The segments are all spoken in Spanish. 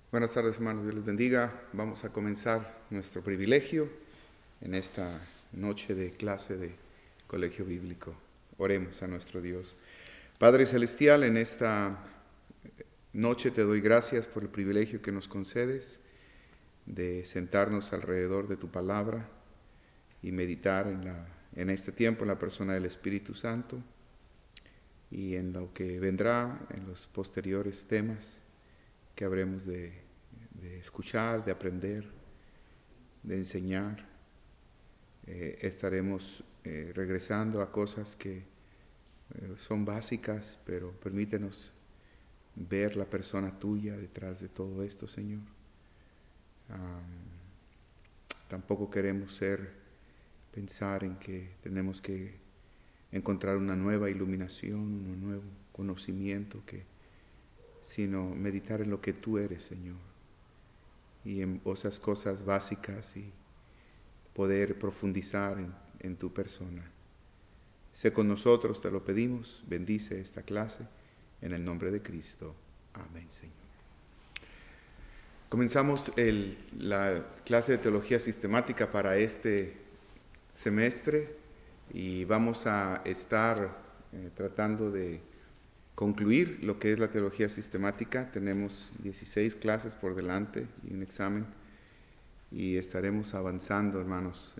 Buenas tardes, hermanos. Dios les bendiga. Vamos a comenzar nuestro privilegio en esta noche de clase de colegio bíblico. Oremos a nuestro Dios. Padre Celestial, en esta noche te doy gracias por el privilegio que nos concedes de sentarnos alrededor de tu palabra y meditar en este tiempo en la persona del Espíritu Santo y en lo que vendrá en los posteriores temas que habremos de escuchar, de aprender, de enseñar. Estaremos regresando a cosas que son básicas, pero permítenos ver la persona tuya detrás de todo esto, Señor. Tampoco queremos pensar en que tenemos que encontrar una nueva iluminación, un nuevo conocimiento, sino meditar en lo que tú eres, Señor, y en esas cosas básicas y poder profundizar en tu persona. Sé con nosotros, te lo pedimos, bendice esta clase, en el nombre de Cristo. Amén, Señor. Comenzamos la clase de teología sistemática para este semestre y vamos a estar tratando de concluir lo que es la teología sistemática. Tenemos 16 clases por delante y un examen y estaremos avanzando, hermanos,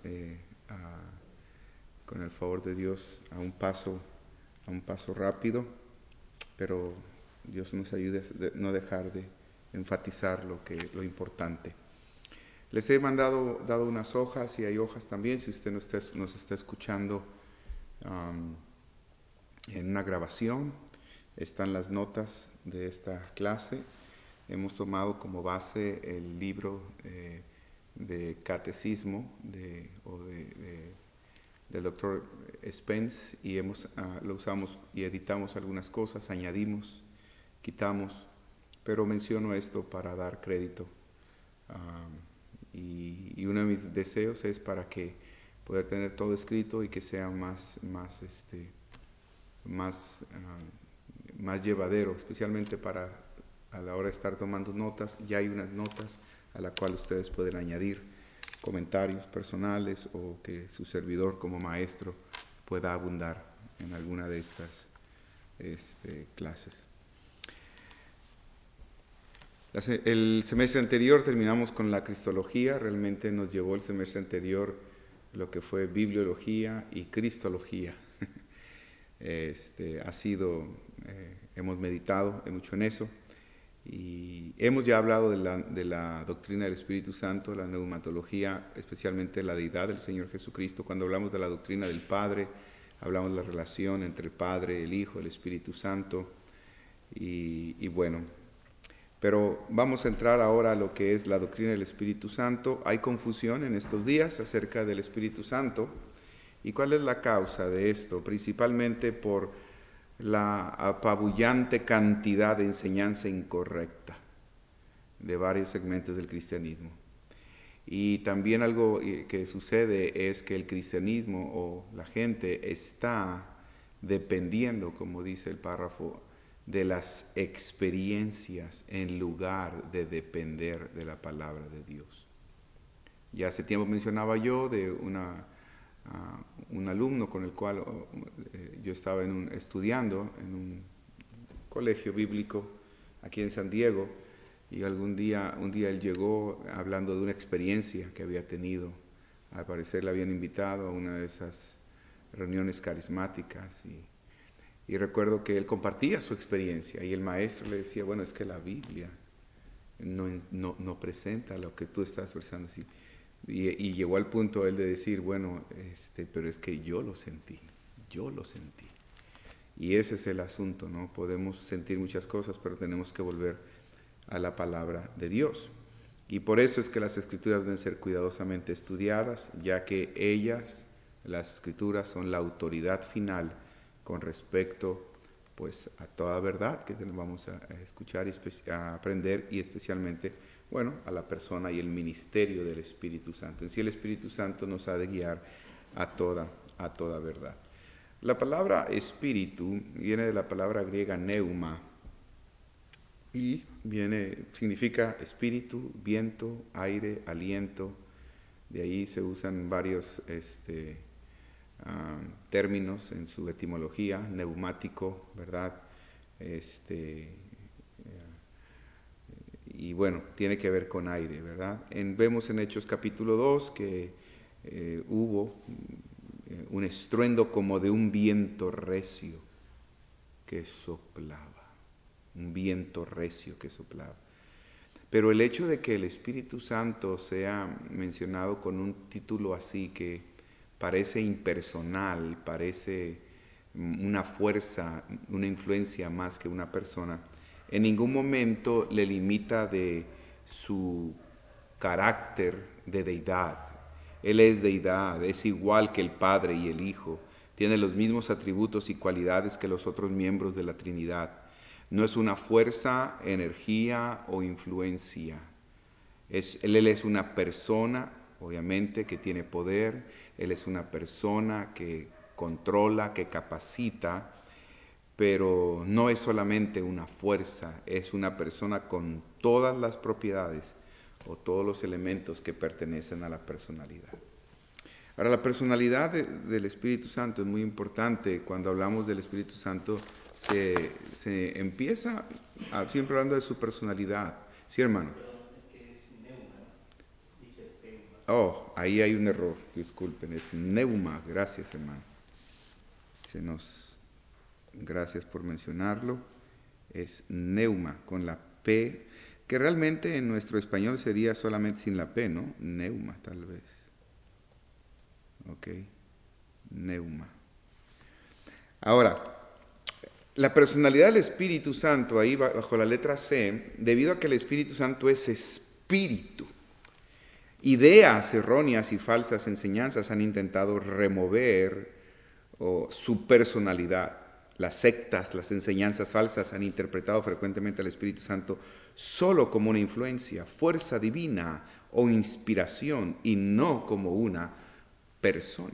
con el favor de Dios a un paso rápido, pero Dios nos ayude a no dejar de enfatizar lo importante. Les he dado unas hojas y hay hojas también si usted nos está escuchando en una grabación. Están las notas de esta clase. Hemos tomado como base el libro de catecismo del doctor Spence y lo usamos y editamos algunas cosas, añadimos, quitamos, pero menciono esto para dar crédito. Y uno de mis deseos es para que poder tener todo escrito y que sea más llevadero, especialmente a la hora de estar tomando notas. Ya hay unas notas a la cual ustedes pueden añadir comentarios personales o que su servidor como maestro pueda abundar en alguna de estas clases. El semestre anterior terminamos con la cristología. Realmente nos llevó el semestre anterior lo que fue bibliología y cristología. Hemos meditado mucho en eso y hemos ya hablado de la doctrina del Espíritu Santo, la neumatología, especialmente la deidad del Señor Jesucristo. Cuando hablamos de la doctrina del Padre, hablamos de la relación entre el Padre, el Hijo, el Espíritu Santo y bueno, pero vamos a entrar ahora a lo que es la doctrina del Espíritu Santo. Hay confusión en estos días acerca del Espíritu Santo. ¿Y cuál es la causa de esto? Principalmente por la apabullante cantidad de enseñanza incorrecta de varios segmentos del cristianismo. Y también algo que sucede es que el cristianismo o la gente está dependiendo, como dice el párrafo, de las experiencias en lugar de depender de la palabra de Dios. Ya hace tiempo mencionaba yo de un alumno con el cual yo estaba estudiando en un colegio bíblico aquí en San Diego, y un día él llegó hablando de una experiencia que había tenido. Al parecer le habían invitado a una de esas reuniones carismáticas y recuerdo que él compartía su experiencia y el maestro le decía, bueno, es que la Biblia no presenta lo que tú estás expresando así. Y llegó al punto él de decir, bueno, pero es que yo lo sentí. Y ese es el asunto, ¿no? Podemos sentir muchas cosas, pero tenemos que volver a la palabra de Dios. Y por eso es que las Escrituras deben ser cuidadosamente estudiadas, ya que las Escrituras, son la autoridad final con respecto pues a toda verdad que vamos a escuchar y a aprender, y especialmente, bueno, a la persona y el ministerio del Espíritu Santo. En sí, el Espíritu Santo nos ha de guiar a toda verdad. La palabra espíritu viene de la palabra griega neuma, Y significa espíritu, viento, aire, aliento. De ahí se usan varios términos en su etimología, neumático, ¿verdad? Y bueno, tiene que ver con aire, ¿verdad? Vemos en Hechos capítulo 2 que hubo un estruendo como de un viento recio que soplaba, un viento recio que soplaba. Pero el hecho de que el Espíritu Santo sea mencionado con un título así que parece impersonal, parece una fuerza, una influencia más que una persona, en ningún momento le limita de su carácter de deidad. Él es deidad, es igual que el Padre y el Hijo, tiene los mismos atributos y cualidades que los otros miembros de la Trinidad. No es una fuerza, energía o influencia. Él es una persona, obviamente, que tiene poder. Él es una persona que controla, que capacita, pero no es solamente una fuerza, es una persona con todas las propiedades o todos los elementos que pertenecen a la personalidad. Ahora, la personalidad del Espíritu Santo es muy importante. Cuando hablamos del Espíritu Santo, se empieza siempre hablando de su personalidad. ¿Sí, hermano? Es que es neuma, ¿no? Dice peuma. Oh, ahí hay un error, disculpen, es neuma. Gracias, hermano. Gracias por mencionarlo. Es neuma, con la P, que realmente en nuestro español sería solamente sin la P, ¿no? Neuma, tal vez. Ok, neuma. Ahora, la personalidad del Espíritu Santo, ahí bajo la letra C, debido a que el Espíritu Santo es espíritu, ideas erróneas y falsas enseñanzas han intentado remover su personalidad. Las sectas, las enseñanzas falsas han interpretado frecuentemente al Espíritu Santo solo como una influencia, fuerza divina o inspiración y no como una persona.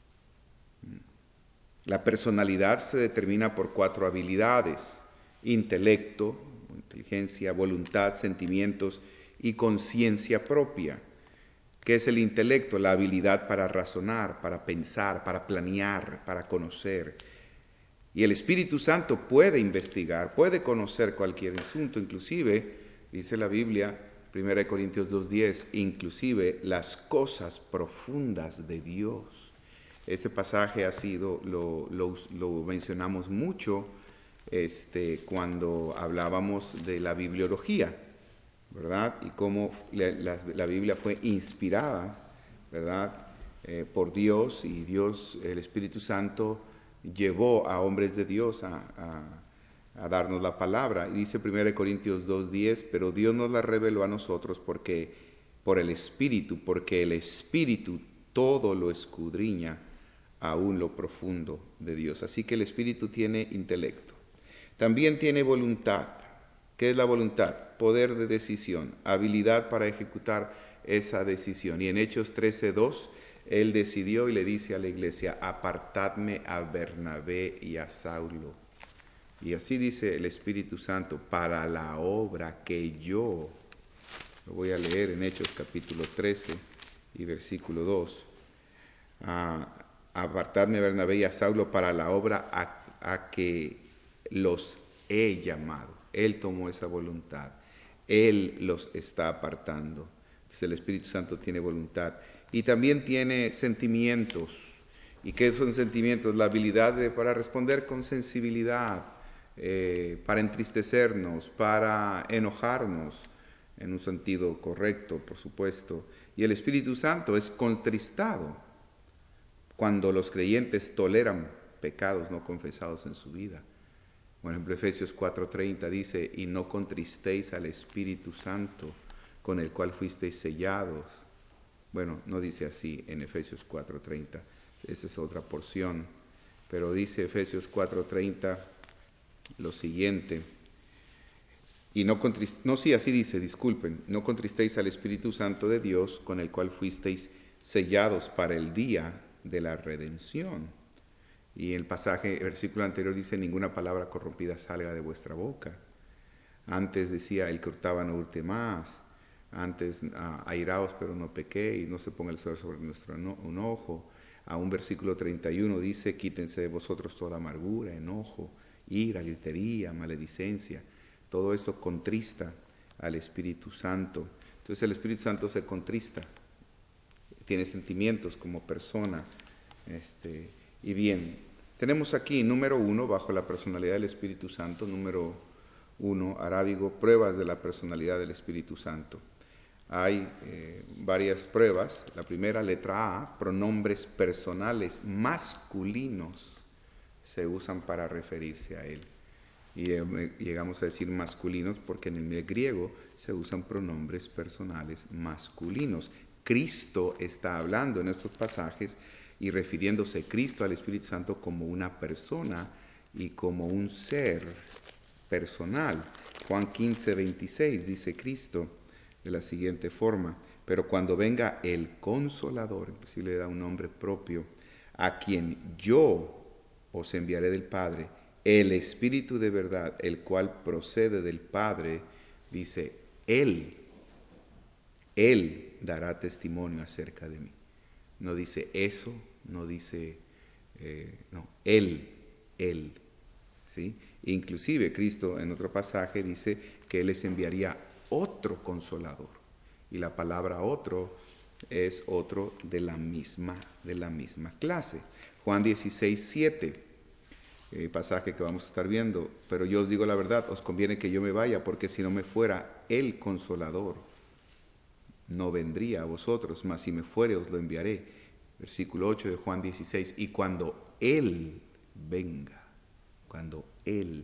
La personalidad se determina por 4 habilidades: intelecto, inteligencia, voluntad, sentimientos y conciencia propia. ¿Qué es el intelecto? La habilidad para razonar, para pensar, para planear, para conocer. Y el Espíritu Santo puede investigar, puede conocer cualquier asunto, inclusive, dice la Biblia, 1 Corintios 2:10, inclusive las cosas profundas de Dios. Este pasaje ha sido, lo mencionamos mucho cuando hablábamos de la bibliología, ¿verdad? Y cómo la Biblia fue inspirada, ¿verdad? Por Dios, y Dios, el Espíritu Santo, llevó a hombres de Dios a darnos la palabra. Y dice 1 Corintios 2:10, pero Dios nos la reveló a nosotros por el Espíritu, porque el Espíritu todo lo escudriña, aún lo profundo de Dios. Así que el Espíritu tiene intelecto. También tiene voluntad. ¿Qué es la voluntad? Poder de decisión, habilidad para ejecutar esa decisión. Y en Hechos 13:2, Él decidió y le dice a la iglesia: apartadme a Bernabé y a Saulo. Y así dice el Espíritu Santo: para la obra que yo, lo voy a leer en Hechos capítulo 13 y versículo 2, apartadme a Bernabé y a Saulo para la obra a que los he llamado. Él tomó esa voluntad. Él los está apartando. Entonces el Espíritu Santo tiene voluntad. Y también tiene sentimientos. ¿Y qué son sentimientos? La habilidad para responder con sensibilidad, para entristecernos, para enojarnos, en un sentido correcto, por supuesto. Y el Espíritu Santo es contristado cuando los creyentes toleran pecados no confesados en su vida. Por ejemplo, Efesios 4:30 dice: y no contristéis al Espíritu Santo, con el cual fuisteis sellados. Bueno, no dice así en Efesios 4:30, esa es otra porción, pero dice Efesios 4:30 lo siguiente: así dice, disculpen, no contristéis al Espíritu Santo de Dios, con el cual fuisteis sellados para el día de la redención. Y el versículo anterior dice: ninguna palabra corrompida salga de vuestra boca. Antes decía, el que hurtaba no hurte más. Antes, airaos pero no pequéis, no se ponga el sol sobre nuestro enojo. A un versículo 31 dice, quítense de vosotros toda amargura, enojo, ira, gritería, maledicencia. Todo eso contrista al Espíritu Santo. Entonces el Espíritu Santo se contrista, tiene sentimientos como persona. Y bien, tenemos aquí número 1, bajo la personalidad del Espíritu Santo, número 1, arábigo, pruebas de la personalidad del Espíritu Santo. Hay varias pruebas. La primera, letra A, pronombres personales masculinos se usan para referirse a él. Y llegamos a decir masculinos porque en el griego se usan pronombres personales masculinos. Cristo está hablando en estos pasajes y refiriéndose Cristo al Espíritu Santo como una persona y como un ser personal. Juan 15, 26 dice Cristo de la siguiente forma, pero cuando venga el Consolador, inclusive le da un nombre propio, a quien yo os enviaré del Padre, el Espíritu de verdad, el cual procede del Padre, dice, Él dará testimonio acerca de mí. No dice eso, no dice, Él, ¿sí? Inclusive Cristo en otro pasaje dice que Él les enviaría otro Consolador. Y la palabra otro es otro de la misma clase. Juan 16, 7, pasaje que vamos a estar viendo. Pero yo os digo la verdad, os conviene que yo me vaya, porque si no me fuera el Consolador, no vendría a vosotros, mas si me fuere os lo enviaré. Versículo 8 de Juan 16, y cuando Él venga, cuando Él.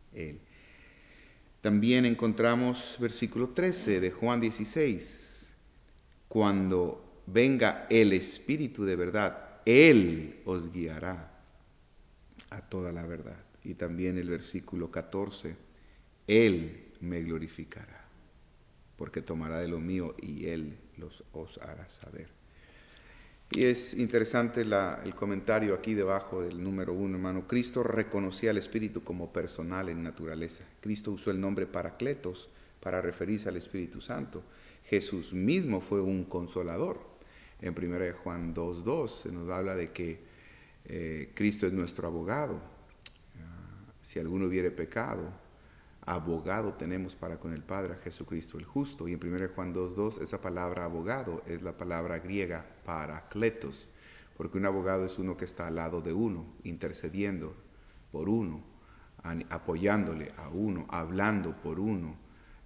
También encontramos versículo 13 de Juan 16, cuando venga el Espíritu de verdad, Él os guiará a toda la verdad. Y también el versículo 14, Él me glorificará, porque tomará de lo mío y Él os hará saber. Y es interesante el comentario aquí debajo del número 1, hermano. Cristo reconocía al Espíritu como personal en naturaleza. Cristo usó el nombre Paracletos para referirse al Espíritu Santo. Jesús mismo fue un consolador. En 1 Juan 2:2 se nos habla de que Cristo es nuestro abogado. Si alguno hubiere pecado, abogado tenemos para con el Padre, a Jesucristo el justo. Y en 1 Juan 2:2 esa palabra abogado es la palabra griega parakletos, porque un abogado es uno que está al lado de uno, intercediendo por uno, apoyándole a uno, hablando por uno,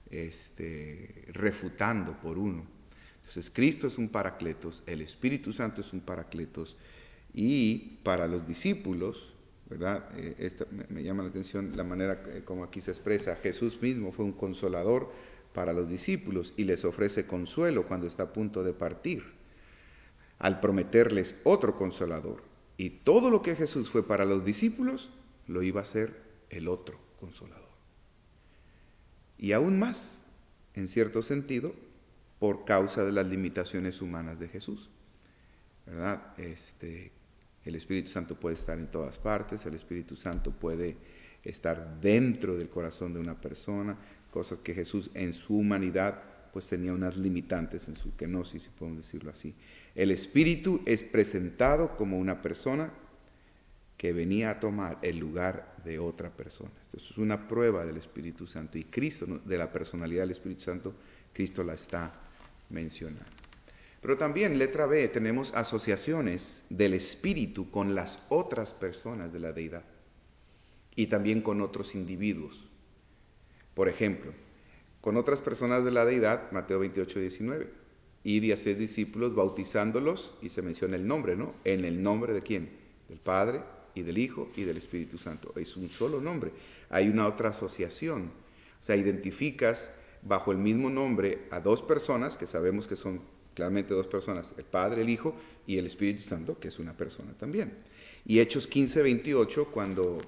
refutando por uno. Entonces Cristo es un parakletos, el Espíritu Santo es un parakletos, y para los discípulos, ¿verdad? Me llama la atención la manera como aquí se expresa. Jesús mismo fue un consolador para los discípulos y les ofrece consuelo cuando está a punto de partir, al prometerles otro consolador. Y todo lo que Jesús fue para los discípulos, lo iba a hacer el otro consolador. Y aún más, en cierto sentido, por causa de las limitaciones humanas de Jesús, ¿verdad? El Espíritu Santo puede estar en todas partes, el Espíritu Santo puede estar dentro del corazón de una persona, cosas que Jesús en su humanidad pues tenía unas limitantes en su kenosis, si podemos decirlo así. El Espíritu es presentado como una persona que venía a tomar el lugar de otra persona. Esto es una prueba del Espíritu Santo, y Cristo, de la personalidad del Espíritu Santo, Cristo la está mencionando. Pero también, letra B, tenemos asociaciones del Espíritu con las otras personas de la deidad y también con otros individuos. Por ejemplo, con otras personas de la deidad, Mateo 28, 19, id y haced discípulos bautizándolos, y se menciona el nombre, ¿no? ¿En el nombre de quién? Del Padre y del Hijo y del Espíritu Santo. Es un solo nombre. Hay una otra asociación. O sea, identificas bajo el mismo nombre a dos personas que sabemos que son claramente dos personas, el Padre, el Hijo y el Espíritu Santo, que es una persona también. Y Hechos 15, 28, cuando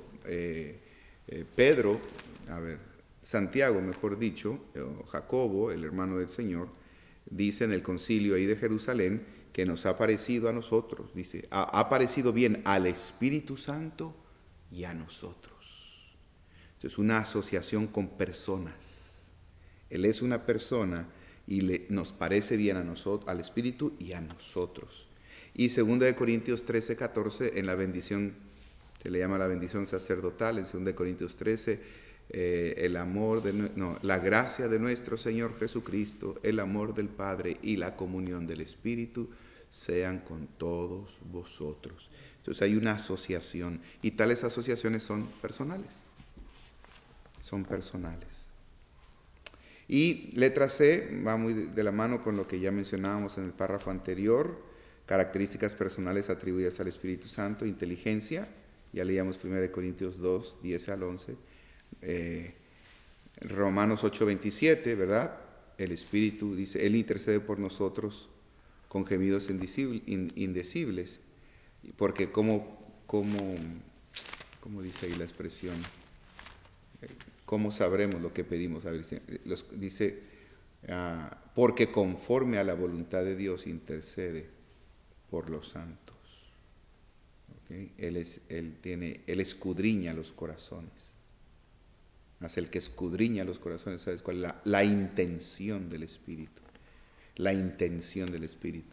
Santiago, mejor dicho, o Jacobo, el hermano del Señor, dice en el concilio ahí de Jerusalén que nos ha parecido a nosotros, dice, ha parecido bien al Espíritu Santo y a nosotros. Entonces, una asociación con personas. Él es una persona y nos parece bien a nosotros, al Espíritu y a nosotros. Y 2 Corintios 13, 14, en la bendición, se le llama la bendición sacerdotal, en 2 Corintios 13, la gracia de nuestro Señor Jesucristo, el amor del Padre y la comunión del Espíritu sean con todos vosotros. Entonces hay una asociación y tales asociaciones son personales. Son personales. Y letra C va muy de la mano con lo que ya mencionábamos en el párrafo anterior, características personales atribuidas al Espíritu Santo, inteligencia, ya leíamos 1 Corintios 2, 10 al 11, Romanos 8, 27, ¿verdad? El Espíritu dice, Él intercede por nosotros con gemidos indecibles, porque como dice ahí la expresión, ¿cómo sabremos lo que pedimos? A ver, dice, porque conforme a la voluntad de Dios intercede por los santos. ¿Okay? Él escudriña los corazones. Más el que escudriña los corazones, ¿sabes cuál es? La intención del Espíritu. La intención del Espíritu.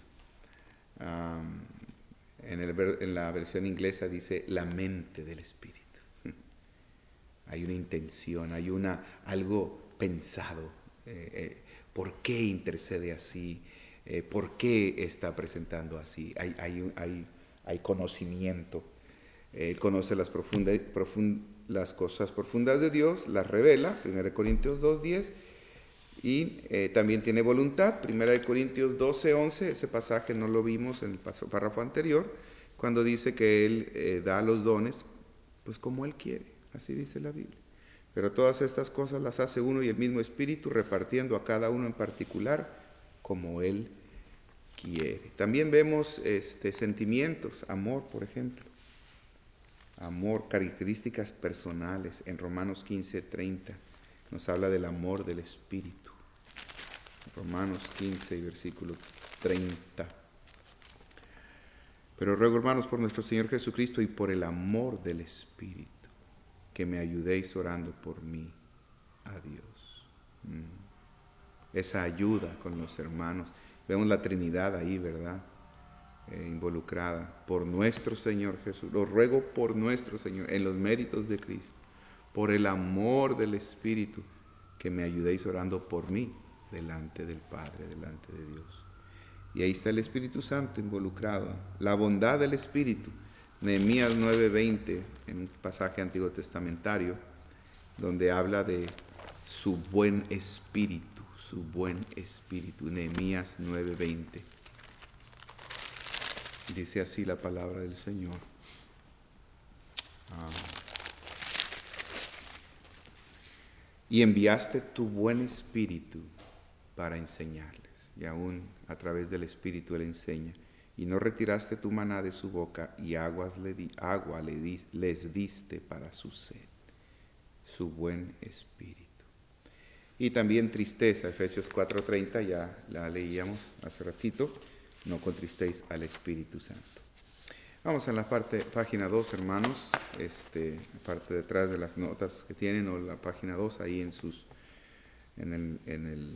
En la versión inglesa dice la mente del Espíritu. Hay una intención, hay algo pensado. ¿Por qué intercede así? ¿Por qué está presentando así? Hay conocimiento. Él conoce las cosas profundas de Dios, las revela, 1 Corintios 2:10, y también tiene voluntad, 1 Corintios 12:11, ese pasaje no lo vimos en el párrafo anterior, cuando dice que Él da los dones, pues como Él quiere, así dice la Biblia. Pero todas estas cosas las hace uno y el mismo Espíritu, repartiendo a cada uno en particular como Él quiere. También vemos sentimientos, amor, por ejemplo. Amor, características personales. En Romanos 15:30 nos habla del amor del Espíritu. Romanos 15, versículo 30. Pero ruego, hermanos, por nuestro Señor Jesucristo y por el amor del Espíritu, que me ayudéis orando por mí a Dios. Esa ayuda con los hermanos. Vemos la Trinidad ahí, ¿verdad? Involucrada por nuestro Señor Jesús. Lo ruego por nuestro Señor, en los méritos de Cristo, por el amor del Espíritu, que me ayudéis orando por mí delante del Padre, delante de Dios. Y ahí está el Espíritu Santo involucrado. La bondad del Espíritu. Nehemías 9:20, en un pasaje antiguo testamentario, donde habla de su buen espíritu, su buen espíritu. Nehemías 9:20. Dice así la palabra del Señor. Y enviaste tu buen espíritu para enseñarles. Y aún a través del Espíritu Él enseña. Y no retiraste tu maná de su boca, y agua les diste para su sed. Su buen espíritu. Y también tristeza, Efesios 4:30, ya la leíamos hace ratito. No contristéis al Espíritu Santo. Vamos a la página 2, hermanos. Parte detrás de las notas que tienen, o la página 2, ahí en el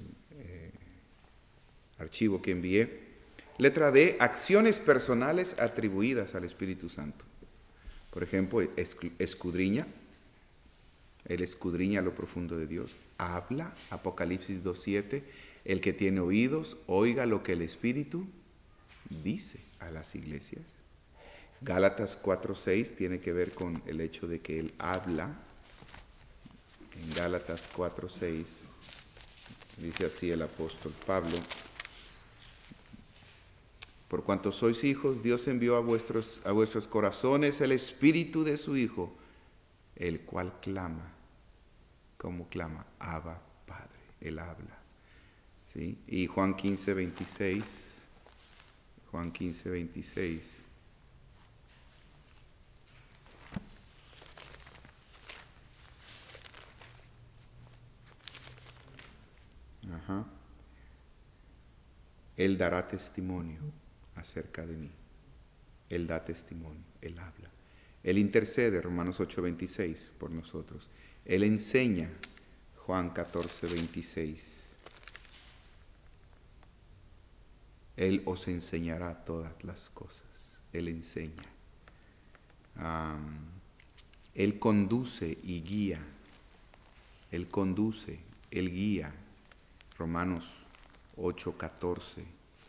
archivo que envié. Letra D, acciones personales atribuidas al Espíritu Santo. Por ejemplo, escudriña. Él escudriña lo profundo de Dios. Habla, Apocalipsis 2:7. El que tiene oídos, oiga lo que el Espíritu dice a las iglesias. Gálatas 4:6 tiene que ver con el hecho de que Él habla. En Gálatas 4:6 dice así el apóstol Pablo: por cuanto sois hijos, Dios envió a vuestros corazones el Espíritu de su Hijo, el cual clama. ¿Cómo clama? Abba, Padre. Él habla. ¿Sí? Y Juan 15:26. Juan 15:26. Él dará testimonio acerca de mí. Él da testimonio, Él habla. Él intercede, Romanos 8:26, por nosotros. Él enseña, Juan 14:26. Él os enseñará todas las cosas. Él enseña. Él conduce y guía. Él conduce, Él guía. Romanos 8:14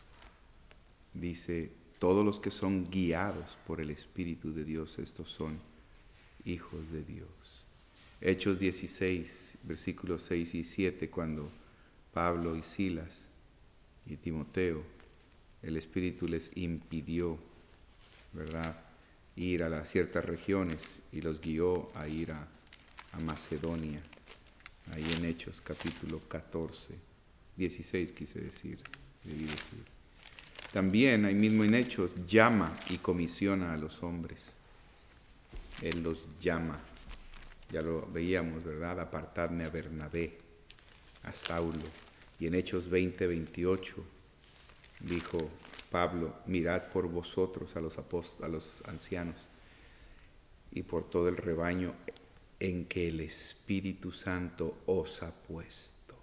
dice, todos los que son guiados por el Espíritu de Dios, estos son hijos de Dios. Hechos 16, versículos 6 y 7, cuando Pablo y Silas y Timoteo, el Espíritu les impidió, ¿verdad?, ir a ciertas regiones y los guió a ir a Macedonia, ahí en Hechos capítulo 14, 16 quise decir, debí decir. También ahí mismo en Hechos llama y comisiona a los hombres. Él los llama, ya lo veíamos, ¿verdad? Apartadme a Bernabé, a Saulo. Y en Hechos 20:28 dijo Pablo, mirad por vosotros a los ancianos y por todo el rebaño en que el Espíritu Santo os ha puesto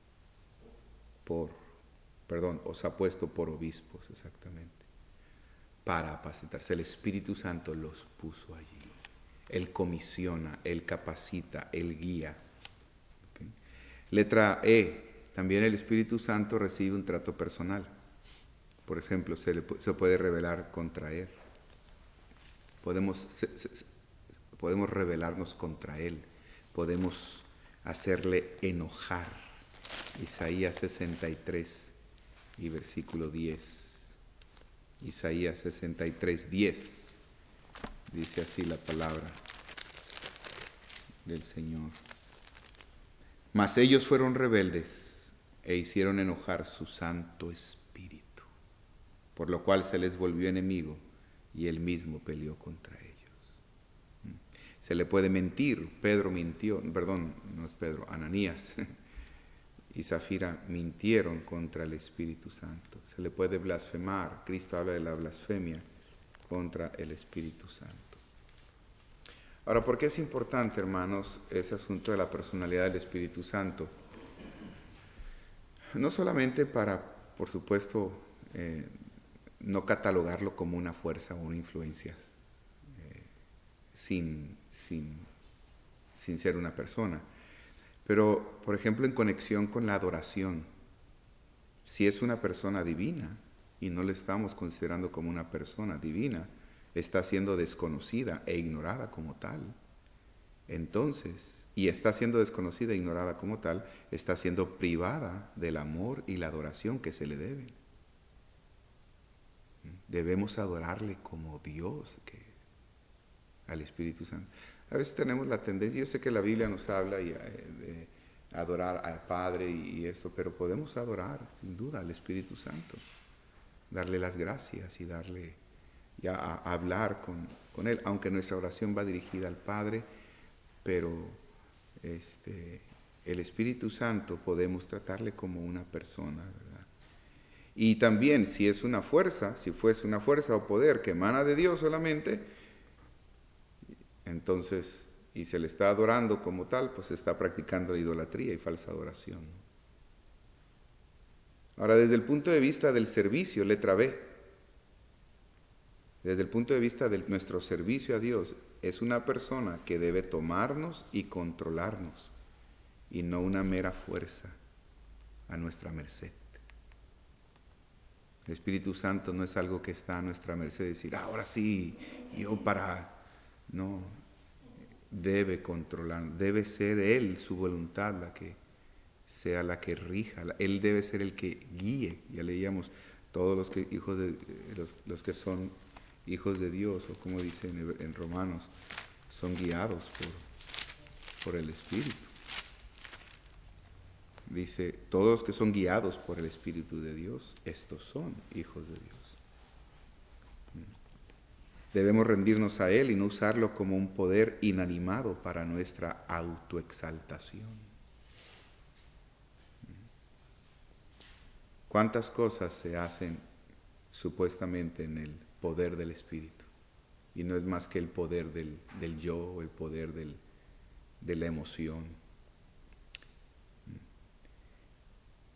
por obispos, exactamente, para apacentarse. El Espíritu Santo los puso allí. Él comisiona, Él capacita, Él guía. ¿Okay? Letra E, también el Espíritu Santo recibe un trato personal. Por ejemplo, se puede rebelar contra Él. Podemos rebelarnos contra Él. Podemos hacerle enojar. Isaías 63 y versículo 10. Isaías 63:10. Dice así la palabra del Señor. Mas ellos fueron rebeldes e hicieron enojar su Santo Espíritu, por lo cual se les volvió enemigo y él mismo peleó contra ellos. Se le puede mentir. Pedro mintió, perdón, no es Pedro, Ananías y Zafira mintieron contra el Espíritu Santo. Se le puede blasfemar. Cristo habla de la blasfemia contra el Espíritu Santo. Ahora, ¿por qué es importante, hermanos, ese asunto de la personalidad del Espíritu Santo? No solamente para, por supuesto, no catalogarlo como una fuerza o una influencia sin ser una persona, pero, por ejemplo, en conexión con la adoración. Si es una persona divina y no le estamos considerando como una persona divina, está siendo desconocida e ignorada como tal. Entonces, y está siendo desconocida e ignorada como tal, está siendo privada del amor y la adoración que se le deben. Debemos adorarle como Dios, al Espíritu Santo. A veces tenemos la tendencia, yo sé que la Biblia nos habla de adorar al Padre y esto, pero podemos adorar sin duda al Espíritu Santo, darle las gracias y darle ya a hablar con Él, aunque nuestra oración va dirigida al Padre, pero el Espíritu Santo podemos tratarle como una persona, ¿verdad? Y también si fuese una fuerza o poder que emana de Dios solamente, entonces, y se le está adorando como tal, pues se está practicando la idolatría y falsa adoración. Ahora, desde el punto de vista del servicio, letra B, desde el punto de vista de nuestro servicio a Dios, es una persona que debe tomarnos y controlarnos, y no una mera fuerza a nuestra merced. El Espíritu Santo no es algo que está a nuestra merced, decir, ahora sí, no, debe controlar, debe ser Él, su voluntad, la que sea la que rija. Él debe ser el que guíe. Ya leíamos, todos los que son hijos de Dios, o como dice en Romanos, son guiados por el Espíritu. Dice, todos los que son guiados por el Espíritu de Dios, estos son hijos de Dios. Debemos rendirnos a Él y no usarlo como un poder inanimado para nuestra autoexaltación. ¿Cuántas cosas se hacen supuestamente en el poder del Espíritu? Y no es más que el poder del yo, o el poder de la emoción.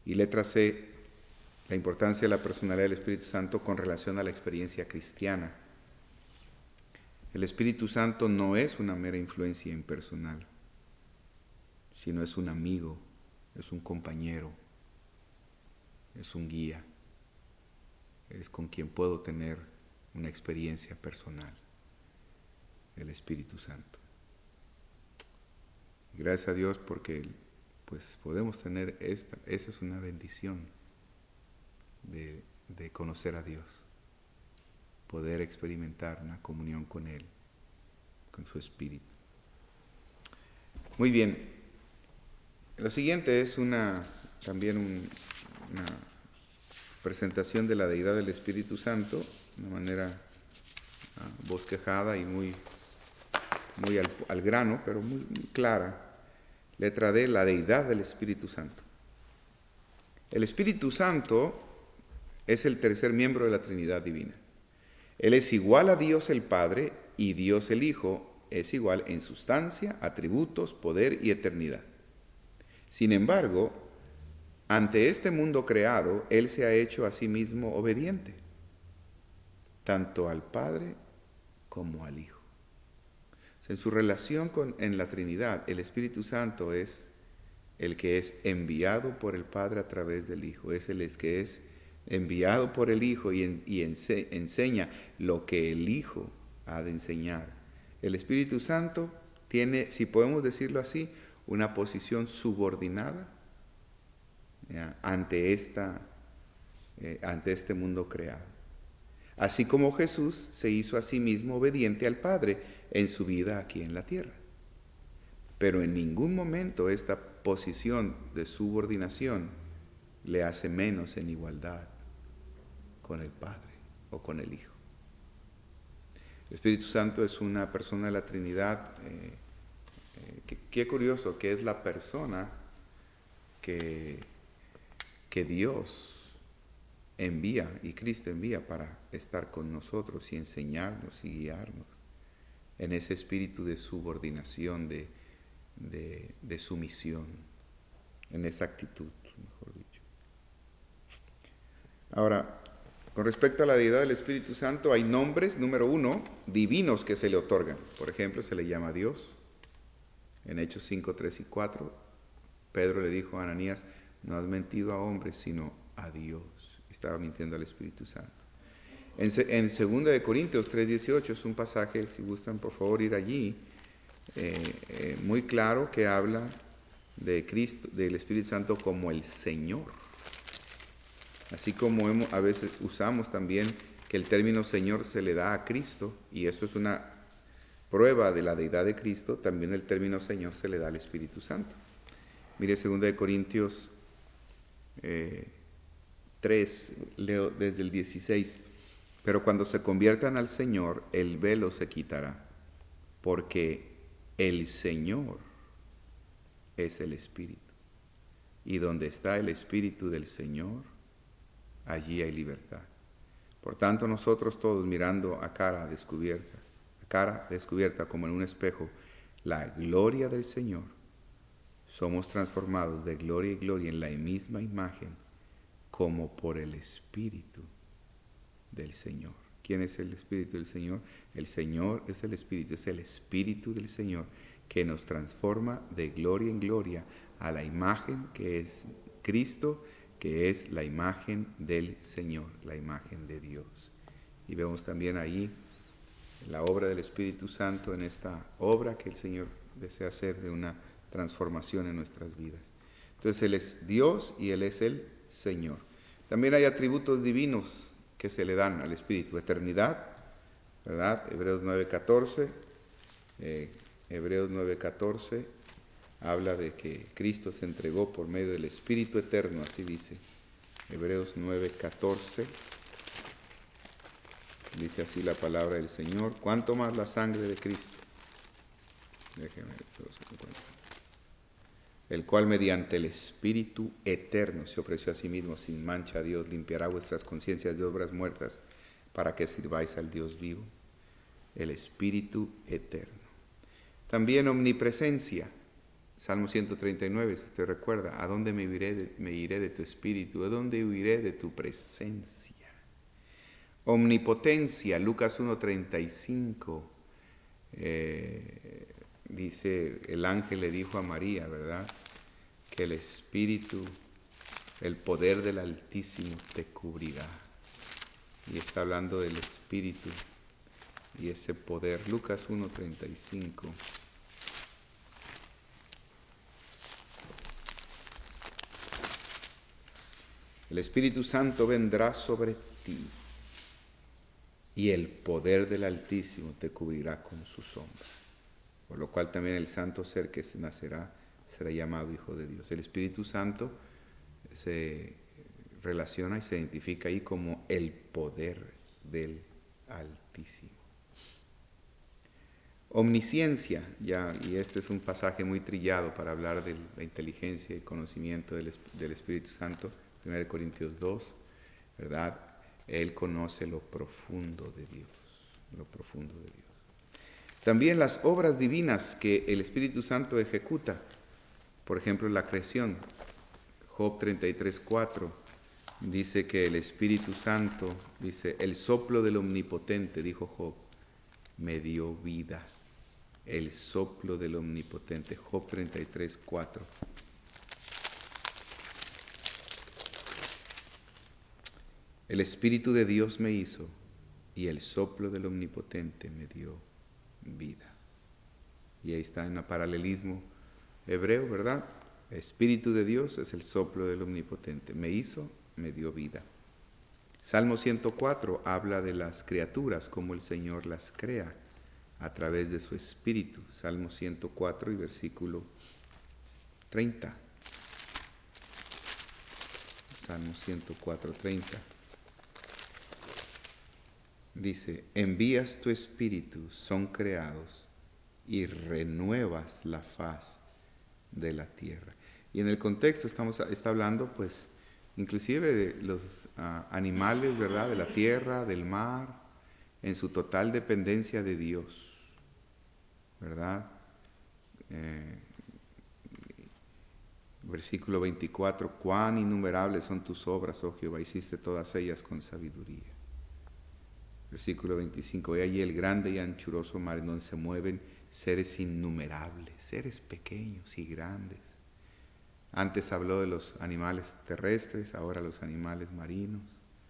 Y letra C, la importancia de la personalidad del Espíritu Santo con relación a la experiencia cristiana. El Espíritu Santo no es una mera influencia impersonal, sino es un amigo, es un compañero, es un guía, es con quien puedo tener una experiencia personal, el Espíritu Santo. Gracias a Dios porque pues podemos tener esa es una bendición de conocer a Dios, poder experimentar una comunión con Él, con su Espíritu. Muy bien, lo siguiente es también una presentación de la deidad del Espíritu Santo, de una manera bosquejada y muy al grano, pero muy clara. Letra D, la deidad del Espíritu Santo. El Espíritu Santo es el tercer miembro de la Trinidad Divina. Él es igual a Dios el Padre y Dios el Hijo es igual en sustancia, atributos, poder y eternidad. Sin embargo, ante este mundo creado, Él se ha hecho a sí mismo obediente, tanto al Padre como al Hijo. En su relación en la Trinidad, el Espíritu Santo es el que es enviado por el Padre a través del Hijo, es el que es enviado por el Hijo y enseña lo que el Hijo ha de enseñar. El Espíritu Santo tiene, si podemos decirlo así, una posición subordinada ante este mundo creado. Así como Jesús se hizo a sí mismo obediente al Padre en su vida aquí en la tierra. Pero en ningún momento esta posición de subordinación le hace menos en igualdad con el Padre o con el Hijo. El Espíritu Santo es una persona de la Trinidad. Qué curioso que es la persona que Dios envía y Cristo envía para estar con nosotros y enseñarnos y guiarnos en ese espíritu de subordinación, de sumisión, en esa actitud, mejor dicho. Ahora, con respecto a la deidad del Espíritu Santo, hay nombres, número 1, divinos que se le otorgan. Por ejemplo, se le llama Dios. En Hechos 5, 3 y 4, Pedro le dijo a Ananías, no has mentido a hombres, sino a Dios. Estaba mintiendo al Espíritu Santo. En 2 de Corintios 3:18 es un pasaje, si gustan por favor ir allí, muy claro, que habla de Cristo, del Espíritu Santo como el Señor. Así como a veces usamos también que el término Señor se le da a Cristo, y eso es una prueba de la deidad de Cristo, también el término Señor se le da al Espíritu Santo. Mire 2 de Corintios 3, leo desde el 16. Pero cuando se conviertan al Señor, el velo se quitará, porque el Señor es el Espíritu. Y donde está el Espíritu del Señor, allí hay libertad. Por tanto, nosotros todos mirando a cara descubierta como en un espejo, la gloria del Señor, somos transformados de gloria en gloria en la misma imagen, como por el Espíritu del Señor. ¿Quién es el Espíritu del Señor? El Señor es el Espíritu del Señor que nos transforma de gloria en gloria a la imagen que es Cristo, que es la imagen del Señor, la imagen de Dios. Y vemos también ahí la obra del Espíritu Santo en esta obra que el Señor desea hacer de una transformación en nuestras vidas. Entonces Él es Dios y Él es el Señor. También hay atributos divinos que se le dan al Espíritu. Eternidad, ¿verdad? Hebreos 9:14 habla de que Cristo se entregó por medio del Espíritu eterno, así dice. Hebreos 9:14 dice así la palabra del Señor. ¿Cuánto más la sangre de Cristo? Déjenme ver, el cual mediante el Espíritu eterno se ofreció a sí mismo sin mancha a Dios, limpiará vuestras conciencias de obras muertas para que sirváis al Dios vivo. El Espíritu eterno. También omnipresencia Salmo 139, si usted recuerda, ¿a dónde me iré de tu espíritu? ¿A dónde huiré de tu presencia? Omnipotencia, Lucas 1:35, dice, el ángel le dijo a María, ¿verdad? Que el Espíritu, el poder del Altísimo te cubrirá. Y está hablando del Espíritu y ese poder. Lucas 1:35. El Espíritu Santo vendrá sobre ti y el poder del Altísimo te cubrirá con su sombra. Por lo cual también el santo ser que nacerá será llamado Hijo de Dios. El Espíritu Santo se relaciona y se identifica ahí como el poder del Altísimo. Omnisciencia, ya, y este es un pasaje muy trillado para hablar de la inteligencia y conocimiento del Espíritu Santo. 1 Corintios 2, ¿verdad? Él conoce lo profundo de Dios, lo profundo de Dios. También las obras divinas que el Espíritu Santo ejecuta, por ejemplo, la creación. Job 33:4 dice que el Espíritu Santo, dice, el soplo del Omnipotente, dijo Job, me dio vida. El soplo del Omnipotente, Job 33:4. El Espíritu de Dios me hizo y el soplo del Omnipotente me dio vida. Y ahí está en el paralelismo hebreo, ¿verdad? El Espíritu de Dios es el soplo del Omnipotente. Me hizo, me dio vida. Salmo 104 habla de las criaturas, como el Señor las crea a través de su Espíritu. Salmo 104 y versículo 30. Salmo 104:30. Dice, envías tu Espíritu, son creados y renuevas la faz de la tierra. Y en el contexto está hablando, pues, inclusive de los animales, ¿verdad? De la tierra, del mar, en su total dependencia de Dios, ¿verdad? Versículo 24, cuán innumerables son tus obras, oh Jehová, hiciste todas ellas con sabiduría. Versículo 25, he allí el grande y anchuroso mar en donde se mueven seres innumerables, seres pequeños y grandes. Antes habló de los animales terrestres, ahora los animales marinos.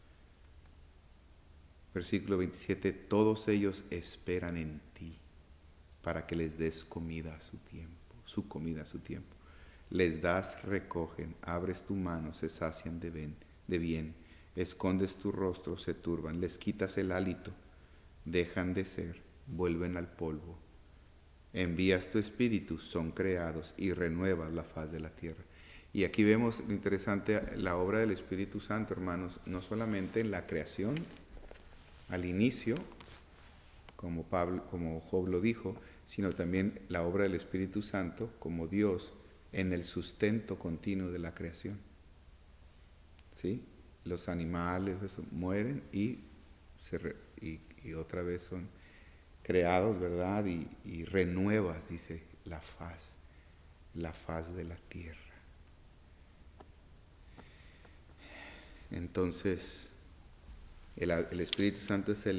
Versículo 27, todos ellos esperan en ti para que les des comida a su tiempo, su comida a su tiempo. Les das, recogen, abres tu mano, se sacian de bien, escondes tu rostro, se turban, les quitas el hálito, dejan de ser, vuelven al polvo. Envías tu Espíritu, son creados y renuevas la faz de la tierra. Y aquí vemos lo interesante, la obra del Espíritu Santo, hermanos, no solamente en la creación, al inicio, como Job lo dijo, sino también la obra del Espíritu Santo como Dios en el sustento continuo de la creación. ¿Sí? Los animales mueren y otra vez son creados, ¿verdad? Y renuevas, dice, la faz de la tierra. Entonces, el Espíritu Santo es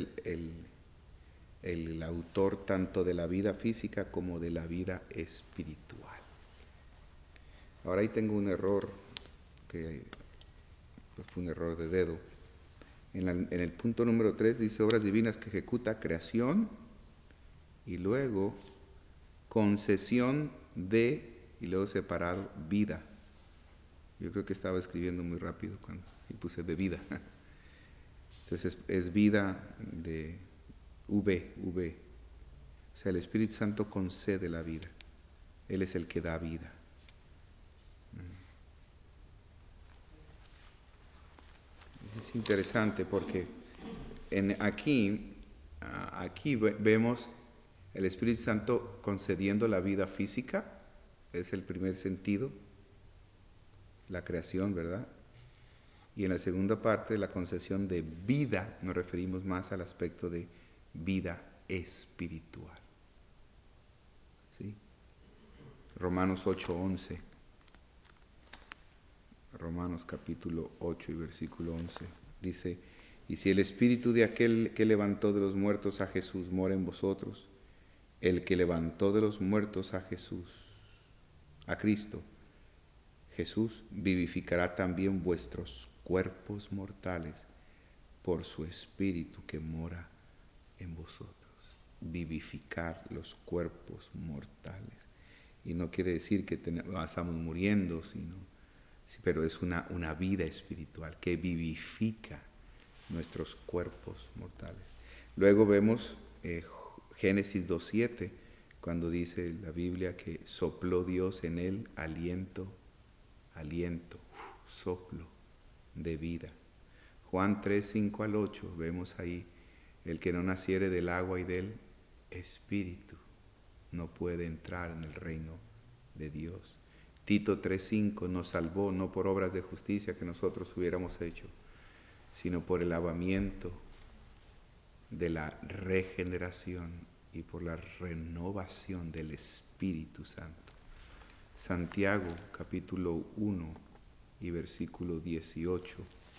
el autor tanto de la vida física como de la vida espiritual. Ahora ahí tengo un error, que fue un error de dedo. En el punto número 3 dice obras divinas que ejecuta creación y luego concesión de, y luego separado, vida. Yo creo que estaba escribiendo muy rápido y puse de vida. Entonces es vida de V. O sea, el Espíritu Santo concede la vida. Él es el que da vida. Es interesante porque aquí vemos el Espíritu Santo concediendo la vida física, es el primer sentido, la creación, ¿verdad? Y en la segunda parte, la concesión de vida, nos referimos más al aspecto de vida espiritual. ¿Sí? Romanos 8:11. Romanos capítulo 8 y versículo 11. Dice, y si el espíritu de aquel que levantó de los muertos a Jesús mora en vosotros, el que levantó de los muertos a Jesús, a Cristo, Jesús vivificará también vuestros cuerpos mortales por su espíritu que mora en vosotros. Vivificar los cuerpos mortales. Y no quiere decir que estamos muriendo, pero es una vida espiritual que vivifica nuestros cuerpos mortales. Luego vemos Génesis 2:7, cuando dice la Biblia que sopló Dios en él aliento, soplo de vida. Juan 3:5 al 8, vemos ahí, el que no naciere del agua y del espíritu no puede entrar en el reino de Dios. Tito 3:5 nos salvó no por obras de justicia que nosotros hubiéramos hecho, sino por el lavamiento de la regeneración y por la renovación del Espíritu Santo. Santiago capítulo 1 y versículo 18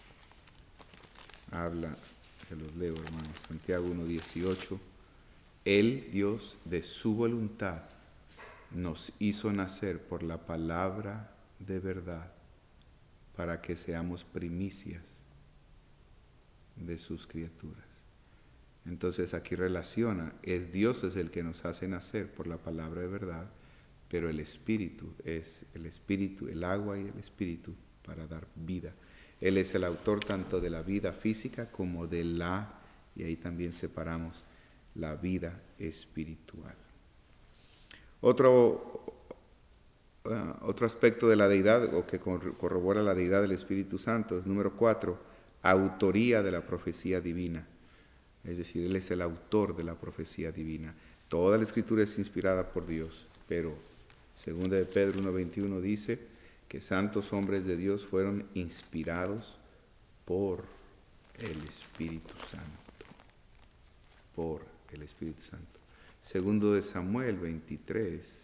habla, se los leo hermanos, Santiago 1:18, Él, Dios, de su voluntad, nos hizo nacer por la palabra de verdad, para que seamos primicias de sus criaturas. Entonces aquí relaciona, Dios es el que nos hace nacer por la palabra de verdad, pero el Espíritu es el agua y el Espíritu para dar vida. Él es el autor tanto de la vida física como y ahí también separamos la vida espiritual. Otro aspecto de la deidad, o que corrobora la deidad del Espíritu Santo, es número 4, autoría de la profecía divina. Es decir, Él es el autor de la profecía divina. Toda la Escritura es inspirada por Dios, pero 2 de Pedro 1:21 dice que santos hombres de Dios fueron inspirados por el Espíritu Santo. Por el Espíritu Santo. 2 de Samuel 23.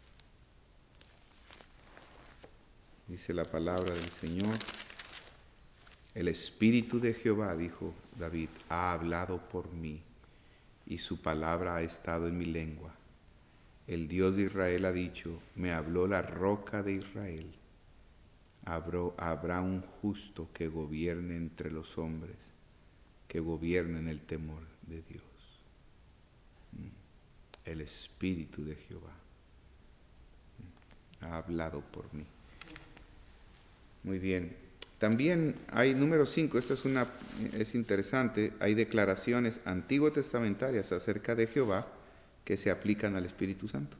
Dice la palabra del Señor. El Espíritu de Jehová, dijo David, ha hablado por mí, y su palabra ha estado en mi lengua. El Dios de Israel ha dicho, me habló la roca de Israel. Habrá un justo que gobierne entre los hombres, que gobierne en el temor de Dios. El Espíritu de Jehová ha hablado por mí. Muy bien. También hay número 5, esta es interesante, hay declaraciones antiguo testamentarias acerca de Jehová que se aplican al Espíritu Santo.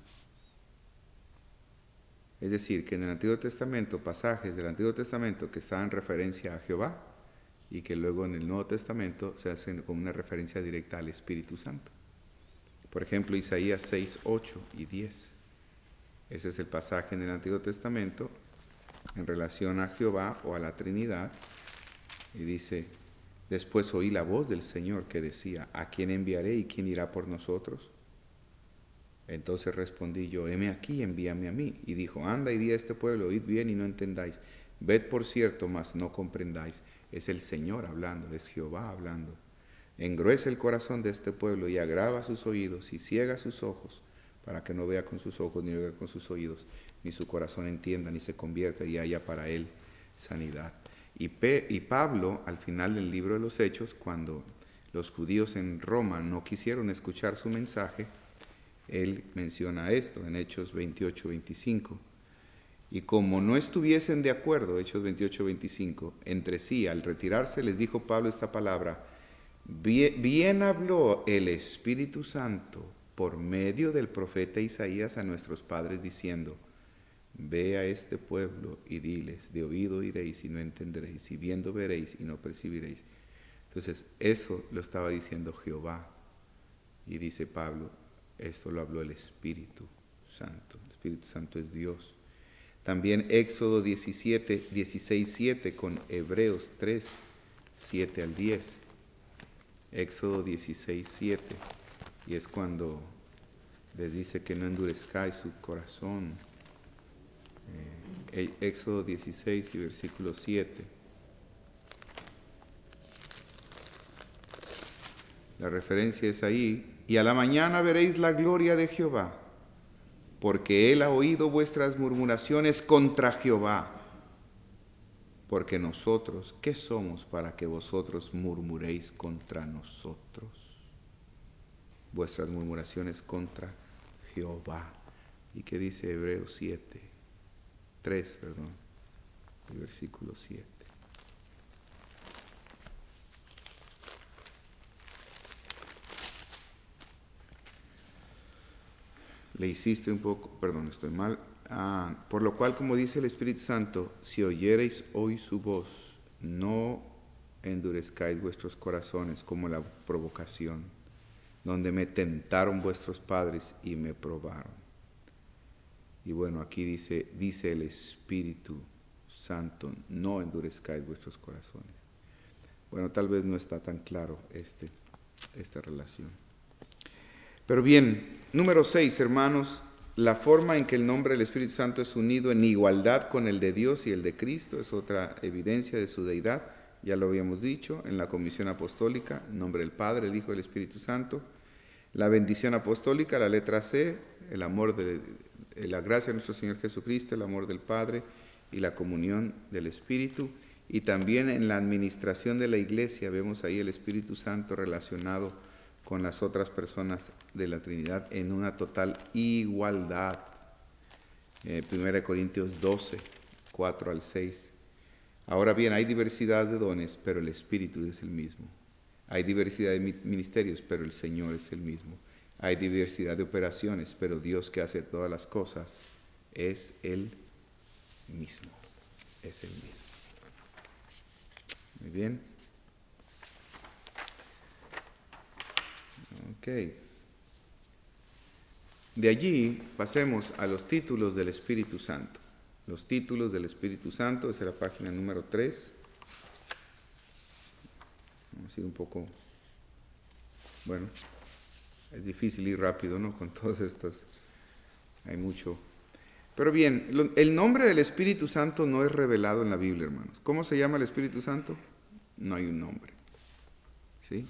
Es decir, que en el Antiguo Testamento, pasajes del Antiguo Testamento que están en referencia a Jehová y que luego en el Nuevo Testamento se hacen como una referencia directa al Espíritu Santo. Por ejemplo, Isaías 6, 8 y 10. Ese es el pasaje en el Antiguo Testamento en relación a Jehová o a la Trinidad. Y dice, después oí la voz del Señor que decía, ¿a quién enviaré y quién irá por nosotros? Entonces respondí yo, heme aquí, envíame a mí. Y dijo, anda y di a este pueblo, oíd bien y no entendáis. Ved por cierto, mas no comprendáis. Es el Señor hablando, es Jehová hablando. Engruesa el corazón de este pueblo y agrava sus oídos y ciega sus ojos, para que no vea con sus ojos, ni oiga con sus oídos, ni su corazón entienda, ni se convierta y haya para él sanidad. Y Pablo, al final del libro de los Hechos, cuando los judíos en Roma no quisieron escuchar su mensaje, él menciona esto en Hechos 28-25. Y como no estuviesen de acuerdo, Hechos 28-25, entre sí, al retirarse, les dijo Pablo esta palabra, bien habló el Espíritu Santo por medio del profeta Isaías a nuestros padres diciendo, ve a este pueblo y diles, de oído oiréis y no entenderéis, y viendo veréis y no percibiréis. Entonces, eso lo estaba diciendo Jehová. Y dice Pablo, esto lo habló el Espíritu Santo. El Espíritu Santo es Dios. También Éxodo 16:7 con Hebreos 3, 7 al 10. Éxodo 16:7. Y es cuando les dice que no endurezcáis su corazón Éxodo 16 y versículo 7. La referencia es ahí. Y a la mañana veréis la gloria de Jehová, porque él ha oído vuestras murmuraciones contra Jehová. Porque nosotros, ¿qué somos para que vosotros murmuréis contra nosotros? Vuestras murmuraciones contra Jehová. ¿Y qué dice Hebreos 3, el versículo 7? Le hiciste un poco, estoy mal. Por lo cual, como dice el Espíritu Santo, si oyereis hoy su voz, no endurezcáis vuestros corazones como la provocación, donde me tentaron vuestros padres y me probaron. Y bueno, aquí dice el Espíritu Santo, no endurezcáis vuestros corazones. Bueno, tal vez no está tan claro esta relación. Pero bien, número 6, hermanos, la forma en que el nombre del Espíritu Santo es unido en igualdad con el de Dios y el de Cristo es otra evidencia de su deidad. Ya lo habíamos dicho en la comisión apostólica, en nombre del Padre, el Hijo y el Espíritu Santo. La bendición apostólica, la letra C, el amor la gracia de nuestro Señor Jesucristo, el amor del Padre y la comunión del Espíritu. Y también en la administración de la Iglesia vemos ahí el Espíritu Santo relacionado con las otras personas de la Trinidad en una total igualdad. 1 Corintios 12, 4 al 6. Ahora bien, hay diversidad de dones, pero el Espíritu es el mismo. Hay diversidad de ministerios, pero el Señor es el mismo. Hay diversidad de operaciones, pero Dios que hace todas las cosas es el mismo. Es el mismo. Muy bien. Ok. De allí pasemos a los títulos del Espíritu Santo. Los títulos del Espíritu Santo es en la página número 3. Vamos a ir un poco, bueno, es difícil ir rápido, ¿no? Con todos estos, hay mucho. Pero bien, el nombre del Espíritu Santo no es revelado en la Biblia, hermanos. ¿Cómo se llama el Espíritu Santo? No hay un nombre. ¿Sí?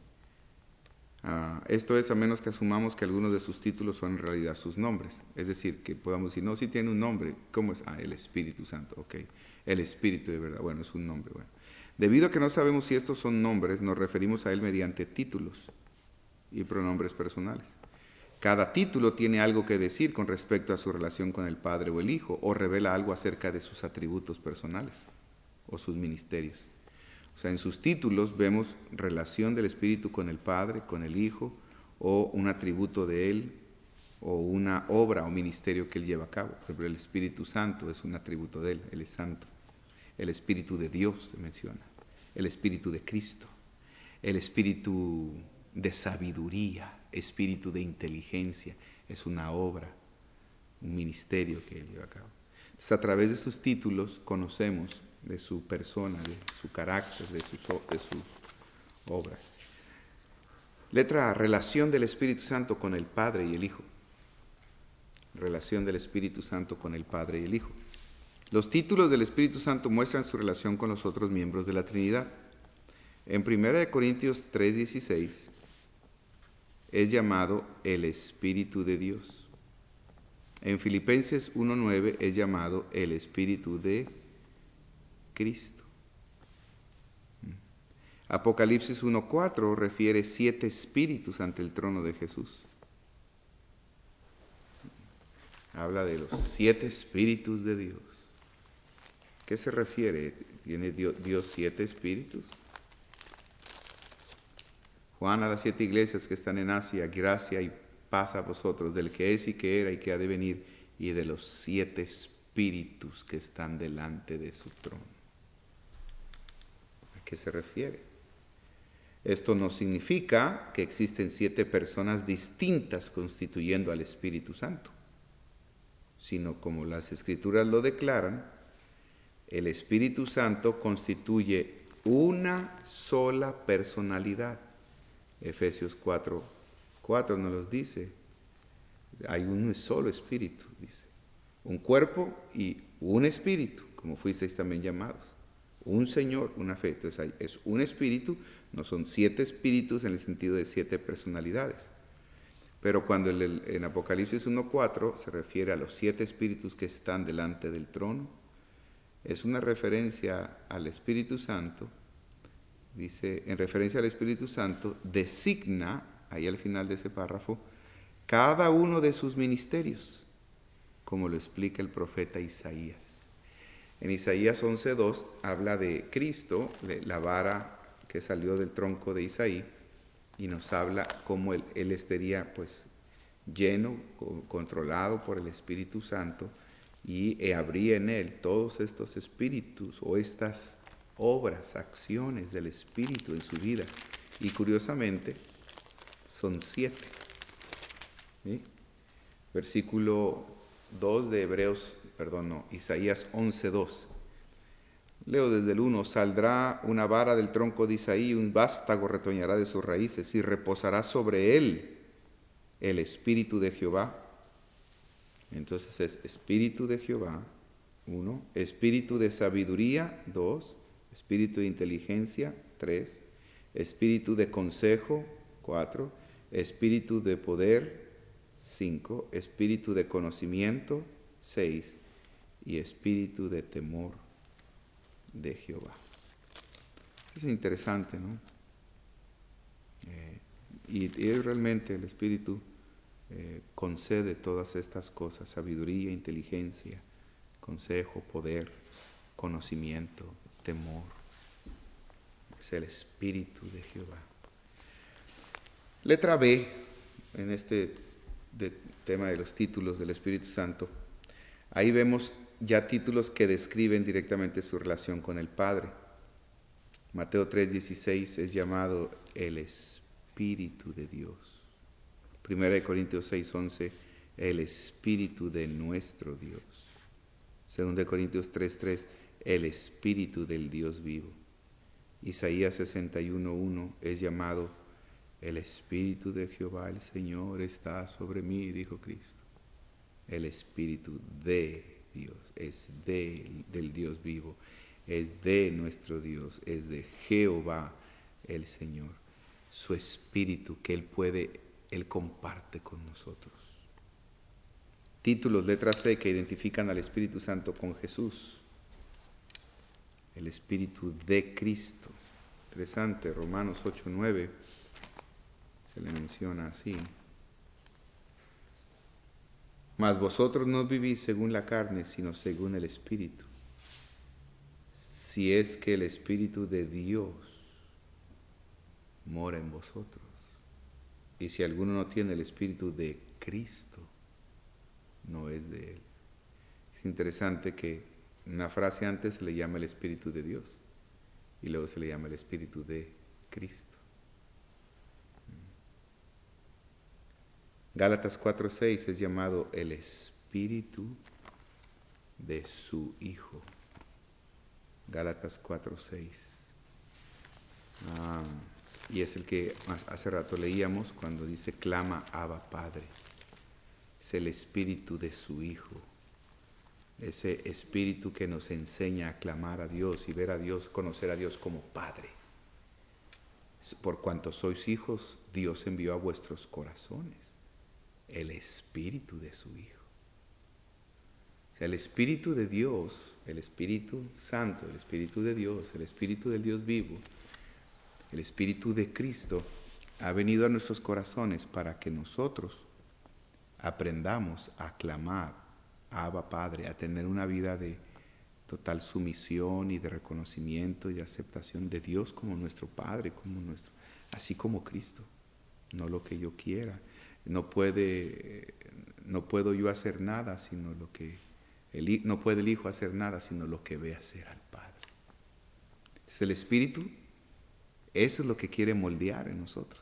Esto es a menos que asumamos que algunos de sus títulos son en realidad sus nombres. Es decir, que podamos decir, no, si tiene un nombre. ¿Cómo es? El Espíritu Santo, ok. El Espíritu de verdad, bueno, es un nombre, bueno. Debido a que no sabemos si estos son nombres, nos referimos a él mediante títulos y pronombres personales. Cada título tiene algo que decir con respecto a su relación con el Padre o el Hijo, o revela algo acerca de sus atributos personales o sus ministerios. O sea, en sus títulos vemos relación del Espíritu con el Padre, con el Hijo, o un atributo de Él, o una obra o ministerio que Él lleva a cabo. Por ejemplo, el Espíritu Santo es un atributo de Él, Él es santo. El Espíritu de Dios se menciona, el Espíritu de Cristo, el Espíritu de sabiduría, Espíritu de inteligencia, es una obra, un ministerio que Él lleva a cabo. Entonces, a través de sus títulos conocemos de su persona, de su carácter, de sus obras. Letra A, relación del Espíritu Santo con el Padre y el Hijo. Relación del Espíritu Santo con el Padre y el Hijo. Los títulos del Espíritu Santo muestran su relación con los otros miembros de la Trinidad. En 1 Corintios 3:16 es llamado el Espíritu de Dios. En Filipenses 1:9 es llamado el Espíritu de Cristo. Apocalipsis 1:4 refiere 7 espíritus ante el trono de Jesús. Habla de los 7 espíritus de Dios. ¿Qué se refiere? ¿Tiene Dios 7 espíritus? Juan a las 7 iglesias que están en Asia, gracia y paz a vosotros, del que es y que era y que ha de venir, y de los 7 espíritus que están delante de su trono. ¿A qué se refiere? Esto no significa que existen 7 personas distintas constituyendo al Espíritu Santo, sino como las Escrituras lo declaran, el Espíritu Santo constituye una sola personalidad. Efesios 4:4 nos los dice. Hay un solo Espíritu, dice. un cuerpo y un espíritu, como fuisteis también llamados. Un Señor, una fe. Entonces es un espíritu, no son 7 espíritus en el sentido de 7 personalidades. Pero cuando en Apocalipsis 1:4 se refiere a los 7 espíritus que están delante del trono, es una referencia al Espíritu Santo. Dice, en referencia al Espíritu Santo, designa, ahí al final de ese párrafo, cada uno de sus ministerios, como lo explica el profeta Isaías. En Isaías 11:2 habla de Cristo, la vara que salió del tronco de Isaí, y nos habla cómo él estaría pues lleno, controlado por el Espíritu Santo, y habría en él todos estos espíritus o estas obras, acciones del Espíritu en su vida. Y curiosamente son 7. ¿Sí? Versículo 2 de Isaías 11:2. Leo desde el 1, saldrá una vara del tronco de Isaí, un vástago retoñará de sus raíces y reposará sobre él el Espíritu de Jehová. Entonces es Espíritu de Jehová, 1, Espíritu de sabiduría, 2, Espíritu de inteligencia, 3, Espíritu de consejo, 4, Espíritu de poder, 5, Espíritu de conocimiento, 6, y Espíritu de temor de Jehová. Es interesante, ¿no? Y realmente el Espíritu concede todas estas cosas: sabiduría, inteligencia, consejo, poder, conocimiento, temor. Es el Espíritu de Jehová. Letra B, en este tema de los títulos del Espíritu Santo, ahí vemos ya títulos que describen directamente su relación con el Padre. Mateo 3:16 es llamado el Espíritu de Dios. 1 Corintios 6:11, el Espíritu de nuestro Dios. 2 Corintios 3:3, el Espíritu del Dios vivo. Isaías 61:1 es llamado el Espíritu de Jehová, el Señor está sobre mí, dijo Cristo. El Espíritu de Dios, es del Dios vivo, es de nuestro Dios, es de Jehová el Señor. Su Espíritu que Él comparte con nosotros. Títulos, letra C, que identifican al Espíritu Santo con Jesús. El Espíritu de Cristo. Interesante, Romanos 8:9 se le menciona así. Mas vosotros no vivís según la carne, sino según el Espíritu. Si es que el Espíritu de Dios mora en vosotros. Y si alguno no tiene el Espíritu de Cristo, no es de Él. Es interesante que una frase antes se le llama el Espíritu de Dios y luego se le llama el Espíritu de Cristo. Gálatas 4:6 es llamado el Espíritu de su Hijo. Gálatas 4:6. Y es el que hace rato leíamos cuando dice clama Abba Padre. Es el Espíritu de su Hijo. Ese Espíritu que nos enseña a clamar a Dios y ver a Dios, conocer a Dios como Padre. Por cuanto sois hijos, Dios envió a vuestros corazones el Espíritu de su Hijo. O sea, el Espíritu de Dios, el Espíritu Santo, el Espíritu de Dios, el Espíritu del Dios vivo, el Espíritu de Cristo ha venido a nuestros corazones para que nosotros aprendamos a clamar a Abba Padre, a tener una vida de total sumisión y de reconocimiento y de aceptación de Dios como nuestro Padre, así como Cristo, no lo que yo quiera. No puedo yo hacer nada sino lo que no puede el Hijo hacer nada sino lo que ve hacer al Padre. Entonces el Espíritu, eso es lo que quiere moldear en nosotros.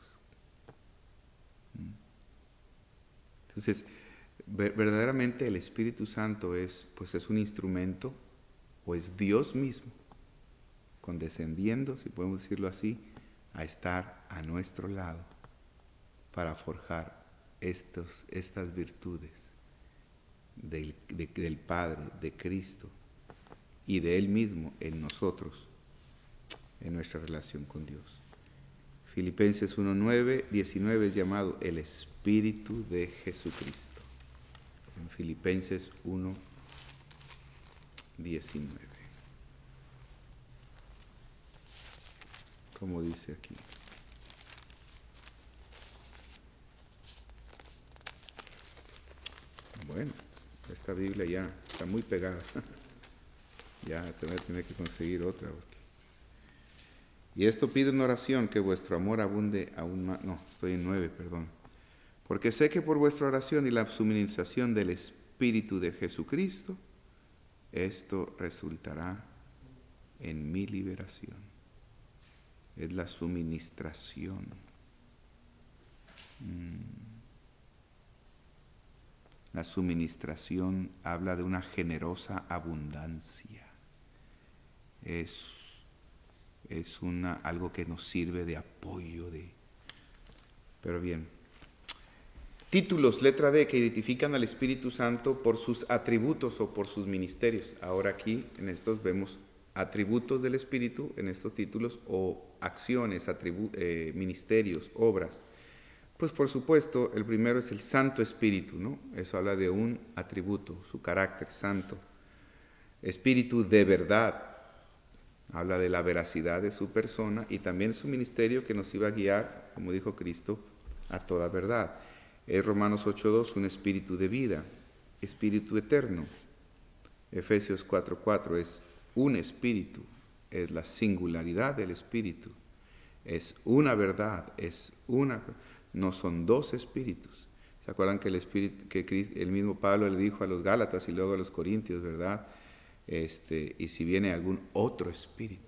Entonces, verdaderamente el Espíritu Santo es un instrumento, o es Dios mismo, condescendiendo, si podemos decirlo así, a estar a nuestro lado para forjar estas virtudes del Padre, de Cristo y de Él mismo en nosotros, en nuestra relación con Dios. Filipenses 1:9, 19 es llamado el Espíritu de Jesucristo. En Filipenses 1:19. Como dice aquí. Bueno, esta Biblia ya está muy pegada. Ya te voy a tener que conseguir otra. Y esto pido en oración, que vuestro amor abunde aún más. No, estoy en 9, perdón. Porque sé que por vuestra oración y la suministración del Espíritu de Jesucristo, esto resultará en mi liberación. Es la suministración. La suministración habla de una generosa abundancia. Es algo que nos sirve de apoyo. Pero bien. Títulos, letra D, que identifican al Espíritu Santo por sus atributos o por sus ministerios. Ahora aquí, en estos, vemos atributos del Espíritu, en estos títulos, o acciones, ministerios, obras. Pues por supuesto, el primero es el Santo Espíritu, ¿no? Eso habla de un atributo, su carácter santo. Espíritu de verdad, habla de la veracidad de su persona y también su ministerio que nos iba a guiar, como dijo Cristo, a toda verdad. Es Romanos 8:2, un espíritu de vida, espíritu eterno. Efesios 4:4 es un espíritu, es la singularidad del espíritu. Es una verdad, no son dos espíritus. ¿Se acuerdan que el mismo Pablo le dijo a los Gálatas y luego a los Corintios, verdad? Y si viene algún otro espíritu,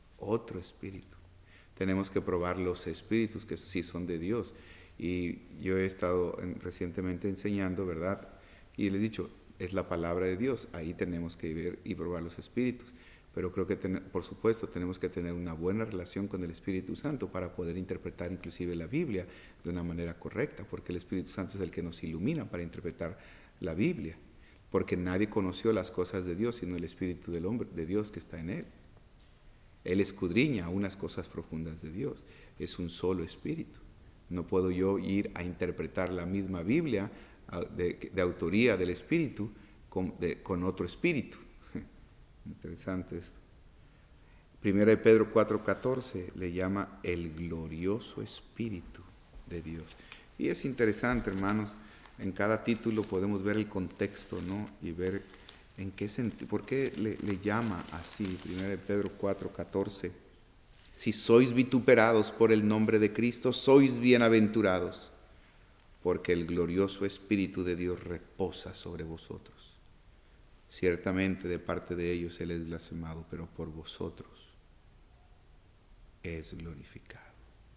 tenemos que probar los espíritus que sí son de Dios. Y yo he estado recientemente enseñando, ¿verdad? Y les he dicho, es la palabra de Dios, ahí tenemos que ver y probar los espíritus. Pero creo que, por supuesto, tenemos que tener una buena relación con el Espíritu Santo para poder interpretar inclusive la Biblia de una manera correcta, porque el Espíritu Santo es el que nos ilumina para interpretar la Biblia. Porque nadie conoció las cosas de Dios sino el Espíritu del hombre, de Dios que está en él. Él escudriña unas cosas profundas de Dios. Es un solo Espíritu. No puedo yo ir a interpretar la misma Biblia de autoría del Espíritu con otro Espíritu. Interesante esto. 1 Pedro 4:14 le llama el glorioso Espíritu de Dios. Y es interesante, hermanos. En cada título podemos ver el contexto, ¿no? Y ver en qué sentido, por qué le llama así. 1 Pedro 4:14. Si sois vituperados por el nombre de Cristo, sois bienaventurados, porque el glorioso Espíritu de Dios reposa sobre vosotros. Ciertamente de parte de ellos Él es blasfemado, pero por vosotros es glorificado.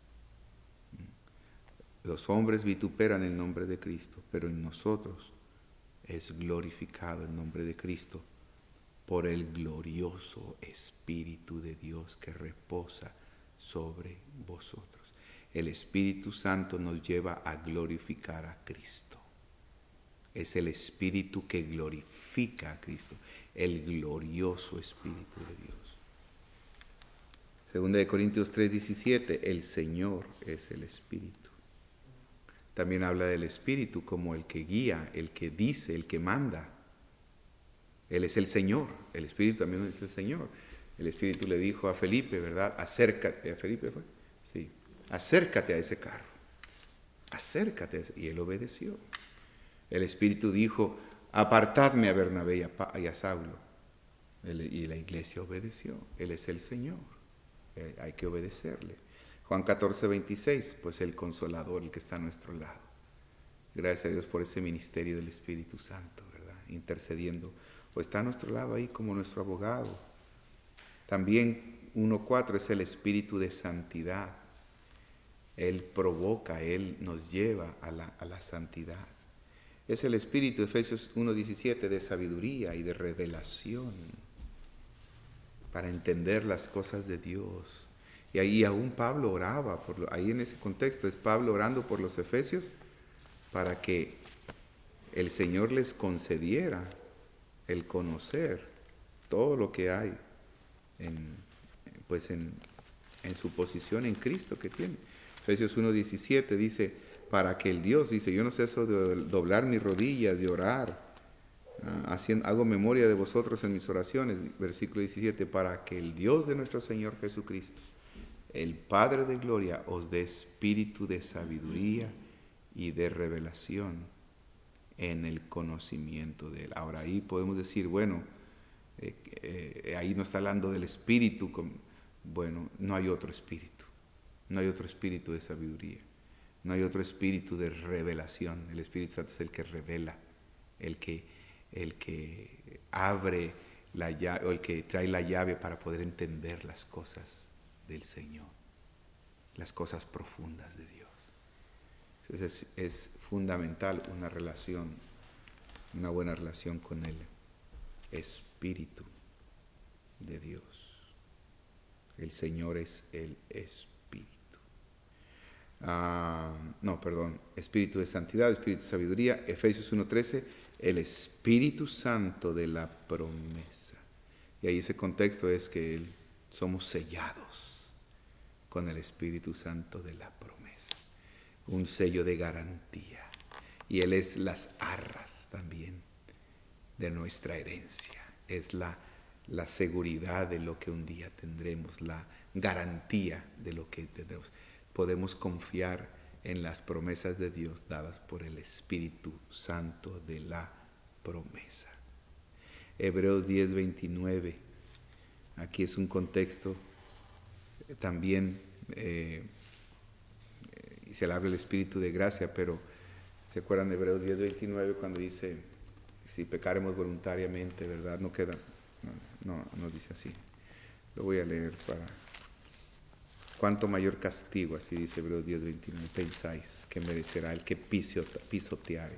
Los hombres vituperan el nombre de Cristo, pero en nosotros es glorificado el nombre de Cristo por el glorioso Espíritu de Dios que reposa sobre vosotros. El Espíritu Santo nos lleva a glorificar a Cristo. Es el Espíritu que glorifica a Cristo, el glorioso Espíritu de Dios. 2 Corintios 3:17, el Señor es el Espíritu. También habla del Espíritu como el que guía, el que dice, el que manda. Él es el Señor, el Espíritu también es el Señor. El Espíritu le dijo a Felipe, ¿verdad? Acércate, ¿a Felipe fue? Sí, acércate a ese carro, acércate a ese, y él obedeció. El Espíritu dijo, apartadme a Bernabé y a Saulo. Y la iglesia obedeció. Él es el Señor. Hay que obedecerle. Juan 14:26, pues el Consolador, el que está a nuestro lado. Gracias a Dios por ese ministerio del Espíritu Santo, ¿verdad? Intercediendo. O está a nuestro lado ahí como nuestro abogado. También 1:4 es el Espíritu de santidad. Él provoca, Él nos lleva a la santidad. Es el Espíritu, Efesios 1:17, de sabiduría y de revelación para entender las cosas de Dios. Y ahí aún Pablo oraba, ahí en ese contexto es Pablo orando por los efesios para que el Señor les concediera el conocer todo lo que hay en su posición en Cristo que tiene. Efesios 1:17 dice, para que el Dios, dice, yo no ceso de doblar mis rodillas, de orar, hago memoria de vosotros en mis oraciones, versículo 17, para que el Dios de nuestro Señor Jesucristo, el Padre de gloria, os dé espíritu de sabiduría y de revelación en el conocimiento de Él. Ahora ahí podemos decir, bueno, ahí no está hablando del espíritu, bueno, no hay otro espíritu, no hay otro espíritu de sabiduría, no hay otro espíritu de revelación. El Espíritu Santo es el que revela, el que abre la llave, o el que trae la llave para poder entender las cosas del Señor, las cosas profundas de Dios. Entonces es fundamental una buena relación con el Espíritu de Dios. El Señor es el Espíritu. Espíritu de santidad, espíritu de sabiduría. Efesios 1:13, el Espíritu Santo de la promesa. Y ahí ese contexto es que somos sellados con el Espíritu Santo de la promesa. Un sello de garantía. Y Él es las arras también de nuestra herencia. Es la seguridad de lo que un día tendremos, la garantía de lo que tendremos. Podemos confiar en las promesas de Dios dadas por el Espíritu Santo de la promesa. Hebreos 10:29. Aquí es un contexto también, y se le habla del Espíritu de gracia, pero ¿se acuerdan de Hebreos 10:29 cuando dice, si pecaremos voluntariamente, ¿verdad? No queda, no dice así. Lo voy a leer para... ¿Cuánto mayor castigo, así dice Hebreos 10:29, pensáis que merecerá el que pisoteare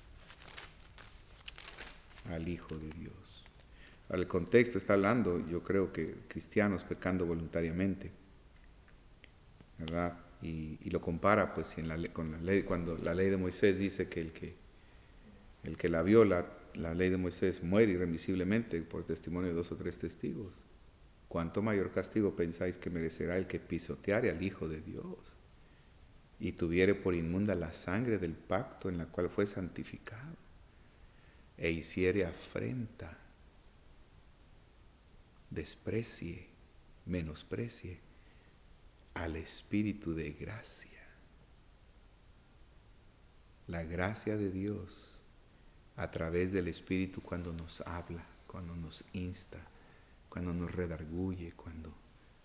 al Hijo de Dios? Ahora, el contexto está hablando, yo creo que cristianos pecando voluntariamente, ¿verdad? Y lo compara pues con la ley, cuando la ley de Moisés dice que el que la viola, la ley de Moisés muere irremisiblemente por testimonio de 2 o 3 testigos. ¿Cuánto mayor castigo pensáis que merecerá el que pisoteare al Hijo de Dios y tuviere por inmunda la sangre del pacto en la cual fue santificado e hiciere afrenta, desprecie, menosprecie al Espíritu de gracia? La gracia de Dios a través del Espíritu cuando nos habla, cuando nos insta, cuando nos redarguye, cuando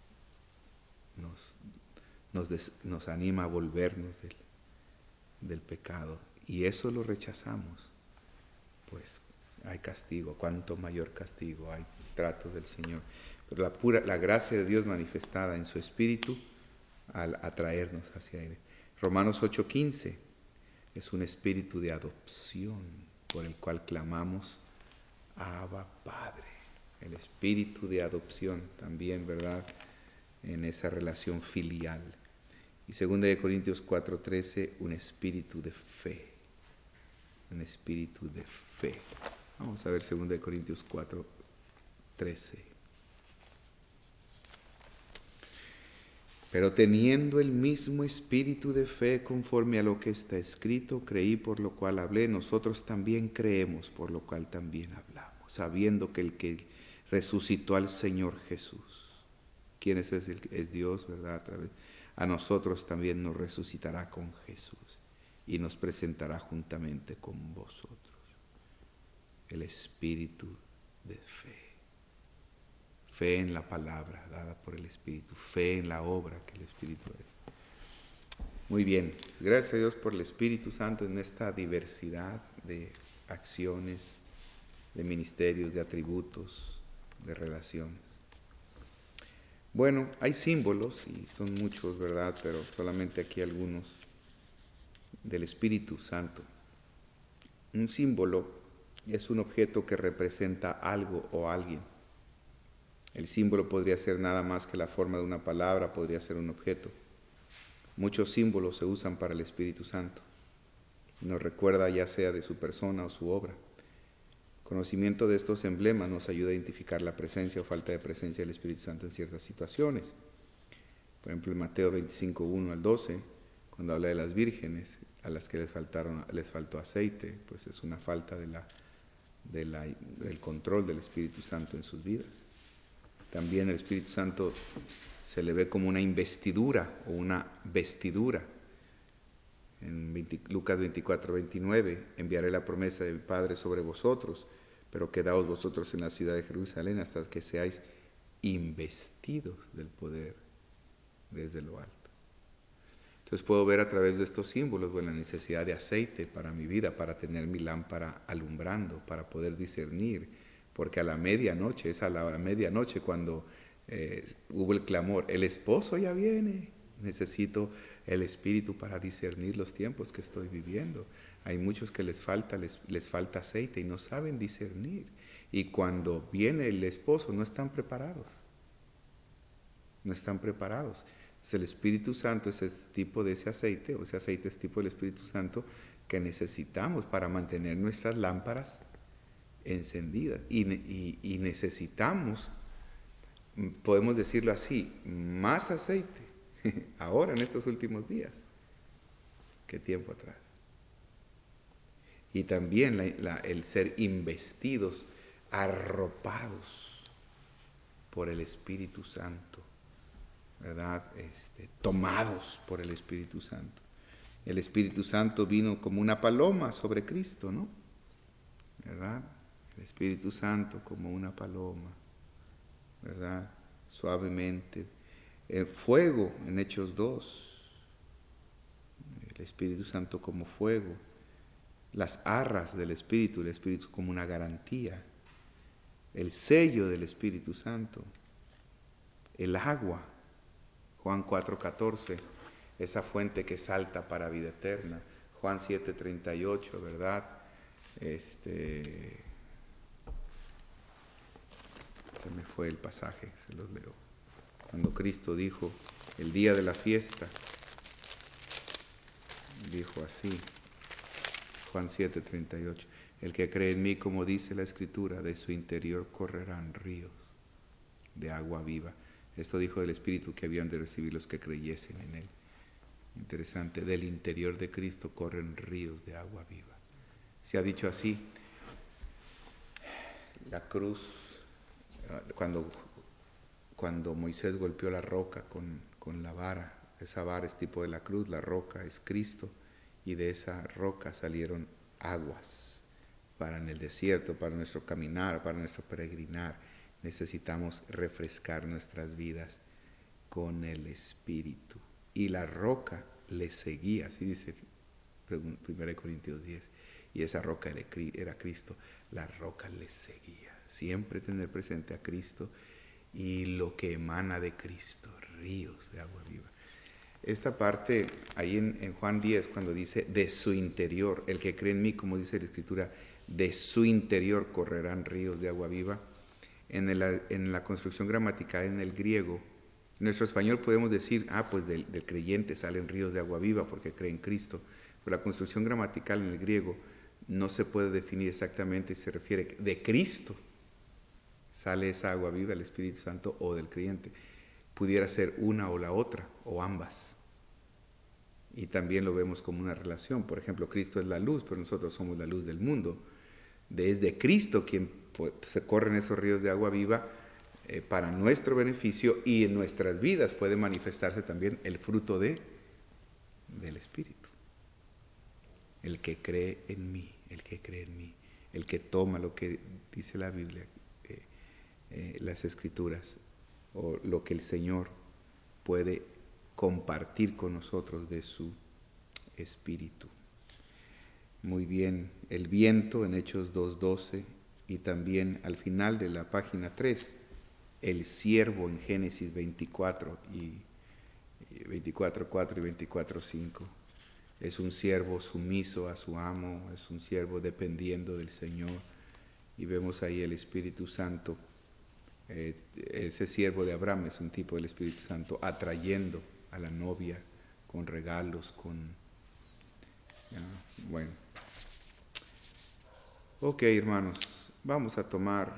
nos anima a volvernos del pecado, y eso lo rechazamos, pues hay castigo. Cuánto mayor castigo, hay trato del Señor. Pero la gracia de Dios manifestada en su Espíritu al atraernos hacia Él. Romanos 8:15 es un espíritu de adopción por el cual clamamos Abba Padre. El espíritu de adopción también, ¿verdad? En esa relación filial. Y 2 Corintios 4:13, un espíritu de fe. Un espíritu de fe. Vamos a ver 2 Corintios 4:13. Pero teniendo el mismo espíritu de fe conforme a lo que está escrito, creí por lo cual hablé, nosotros también creemos por lo cual también hablamos, sabiendo que el que resucitó al Señor Jesús, ¿quién es? Es Dios, ¿verdad? A nosotros también nos resucitará con Jesús y nos presentará juntamente con vosotros. El espíritu de fe. Fe en la palabra dada por el Espíritu, fe en la obra que el Espíritu es. Muy bien, gracias a Dios por el Espíritu Santo en esta diversidad de acciones, de ministerios, de atributos, de relaciones. Bueno, hay símbolos, y son muchos, ¿verdad? Pero solamente aquí algunos, del Espíritu Santo. Un símbolo es un objeto que representa algo o alguien. El símbolo podría ser nada más que la forma de una palabra, podría ser un objeto. Muchos símbolos se usan para el Espíritu Santo. nos recuerda ya sea de su persona o su obra. Conocimiento de estos emblemas nos ayuda a identificar la presencia o falta de presencia del Espíritu Santo en ciertas situaciones. Por ejemplo, en Mateo 25, 1 al 12, cuando habla de las vírgenes a las que les faltó aceite, pues es una falta del control del Espíritu Santo en sus vidas. También el Espíritu Santo se le ve como una investidura o una vestidura. En Lucas 24, 29, enviaré la promesa de mi Padre sobre vosotros, pero quedaos vosotros en la ciudad de Jerusalén hasta que seáis investidos del poder desde lo alto. Entonces puedo ver a través de estos símbolos la necesidad de aceite para mi vida, para tener mi lámpara alumbrando, para poder discernir, porque a la medianoche, es a la medianoche cuando hubo el clamor, el esposo ya viene, necesito el Espíritu para discernir los tiempos que estoy viviendo. Hay muchos que les falta aceite y no saben discernir, y cuando viene el esposo no están preparados. Entonces, el Espíritu Santo es ese tipo de ese aceite, o ese aceite es tipo del Espíritu Santo que necesitamos para mantener nuestras lámparas encendidas. Y necesitamos, podemos decirlo así, más aceite ahora en estos últimos días que tiempo atrás. Y también el ser investidos, arropados por el Espíritu Santo, ¿verdad? Tomados por el Espíritu Santo. El Espíritu Santo vino como una paloma sobre Cristo, ¿no? ¿Verdad? El Espíritu Santo como una paloma, ¿verdad? Suavemente. Fuego en Hechos 2. El Espíritu Santo como fuego. Las arras del Espíritu, el Espíritu como una garantía. El sello del Espíritu Santo. El agua. Juan 4:14, esa fuente que salta para vida eterna. Juan 7:38, ¿verdad? Se me fue el pasaje, se los leo. Cuando Cristo dijo, el día de la fiesta, dijo así, Juan 7:38, el que cree en mí, como dice la Escritura, de su interior correrán ríos de agua viva. Esto dijo del Espíritu que habían de recibir los que creyesen en Él. Interesante, del interior de Cristo corren ríos de agua viva. Se ha dicho así, la cruz, cuando Moisés golpeó la roca con la vara, esa vara es tipo de la cruz, la roca es Cristo, y de esa roca salieron aguas para en el desierto, para nuestro caminar, para nuestro peregrinar. Necesitamos refrescar nuestras vidas con el Espíritu. Y la roca le seguía, así dice 1 Corintios 10. Y esa roca era Cristo. La roca le seguía. Siempre tener presente a Cristo y lo que emana de Cristo, ríos de agua viva. Esta parte, ahí en Juan 10, cuando dice de su interior, el que cree en mí, como dice la Escritura, de su interior correrán ríos de agua viva. En la construcción gramatical en el griego, en nuestro español podemos decir, pues del creyente salen ríos de agua viva porque cree en Cristo. Pero la construcción gramatical en el griego no se puede definir exactamente si se refiere de Cristo sale esa agua viva, el Espíritu Santo, o del creyente. Pudiera ser una o la otra, o ambas. Y también lo vemos como una relación. Por ejemplo, Cristo es la luz, pero nosotros somos la luz del mundo. Desde Cristo quien se corren esos ríos de agua viva para nuestro beneficio, y en nuestras vidas puede manifestarse también el fruto del Espíritu. El que cree en mí, el que toma lo que dice la Biblia, las Escrituras, o lo que el Señor puede compartir con nosotros de su Espíritu. Muy bien, el viento en Hechos 2:12, y también al final de la página 3, el siervo en Génesis 24, y 24:4 y 24:5. Es un siervo sumiso a su amo, es un siervo dependiendo del Señor. Y vemos ahí el Espíritu Santo, ese siervo de Abraham es un tipo del Espíritu Santo, atrayendo a la novia con regalos, Ya, bueno. Ok, hermanos, vamos a tomar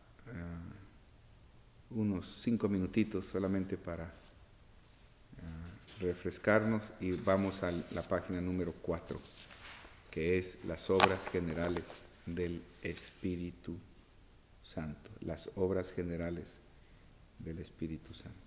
unos 5 minutitos solamente para refrescarnos y vamos a la página número 4, que es las obras generales del Espíritu Santo. Las obras generales del Espíritu Santo.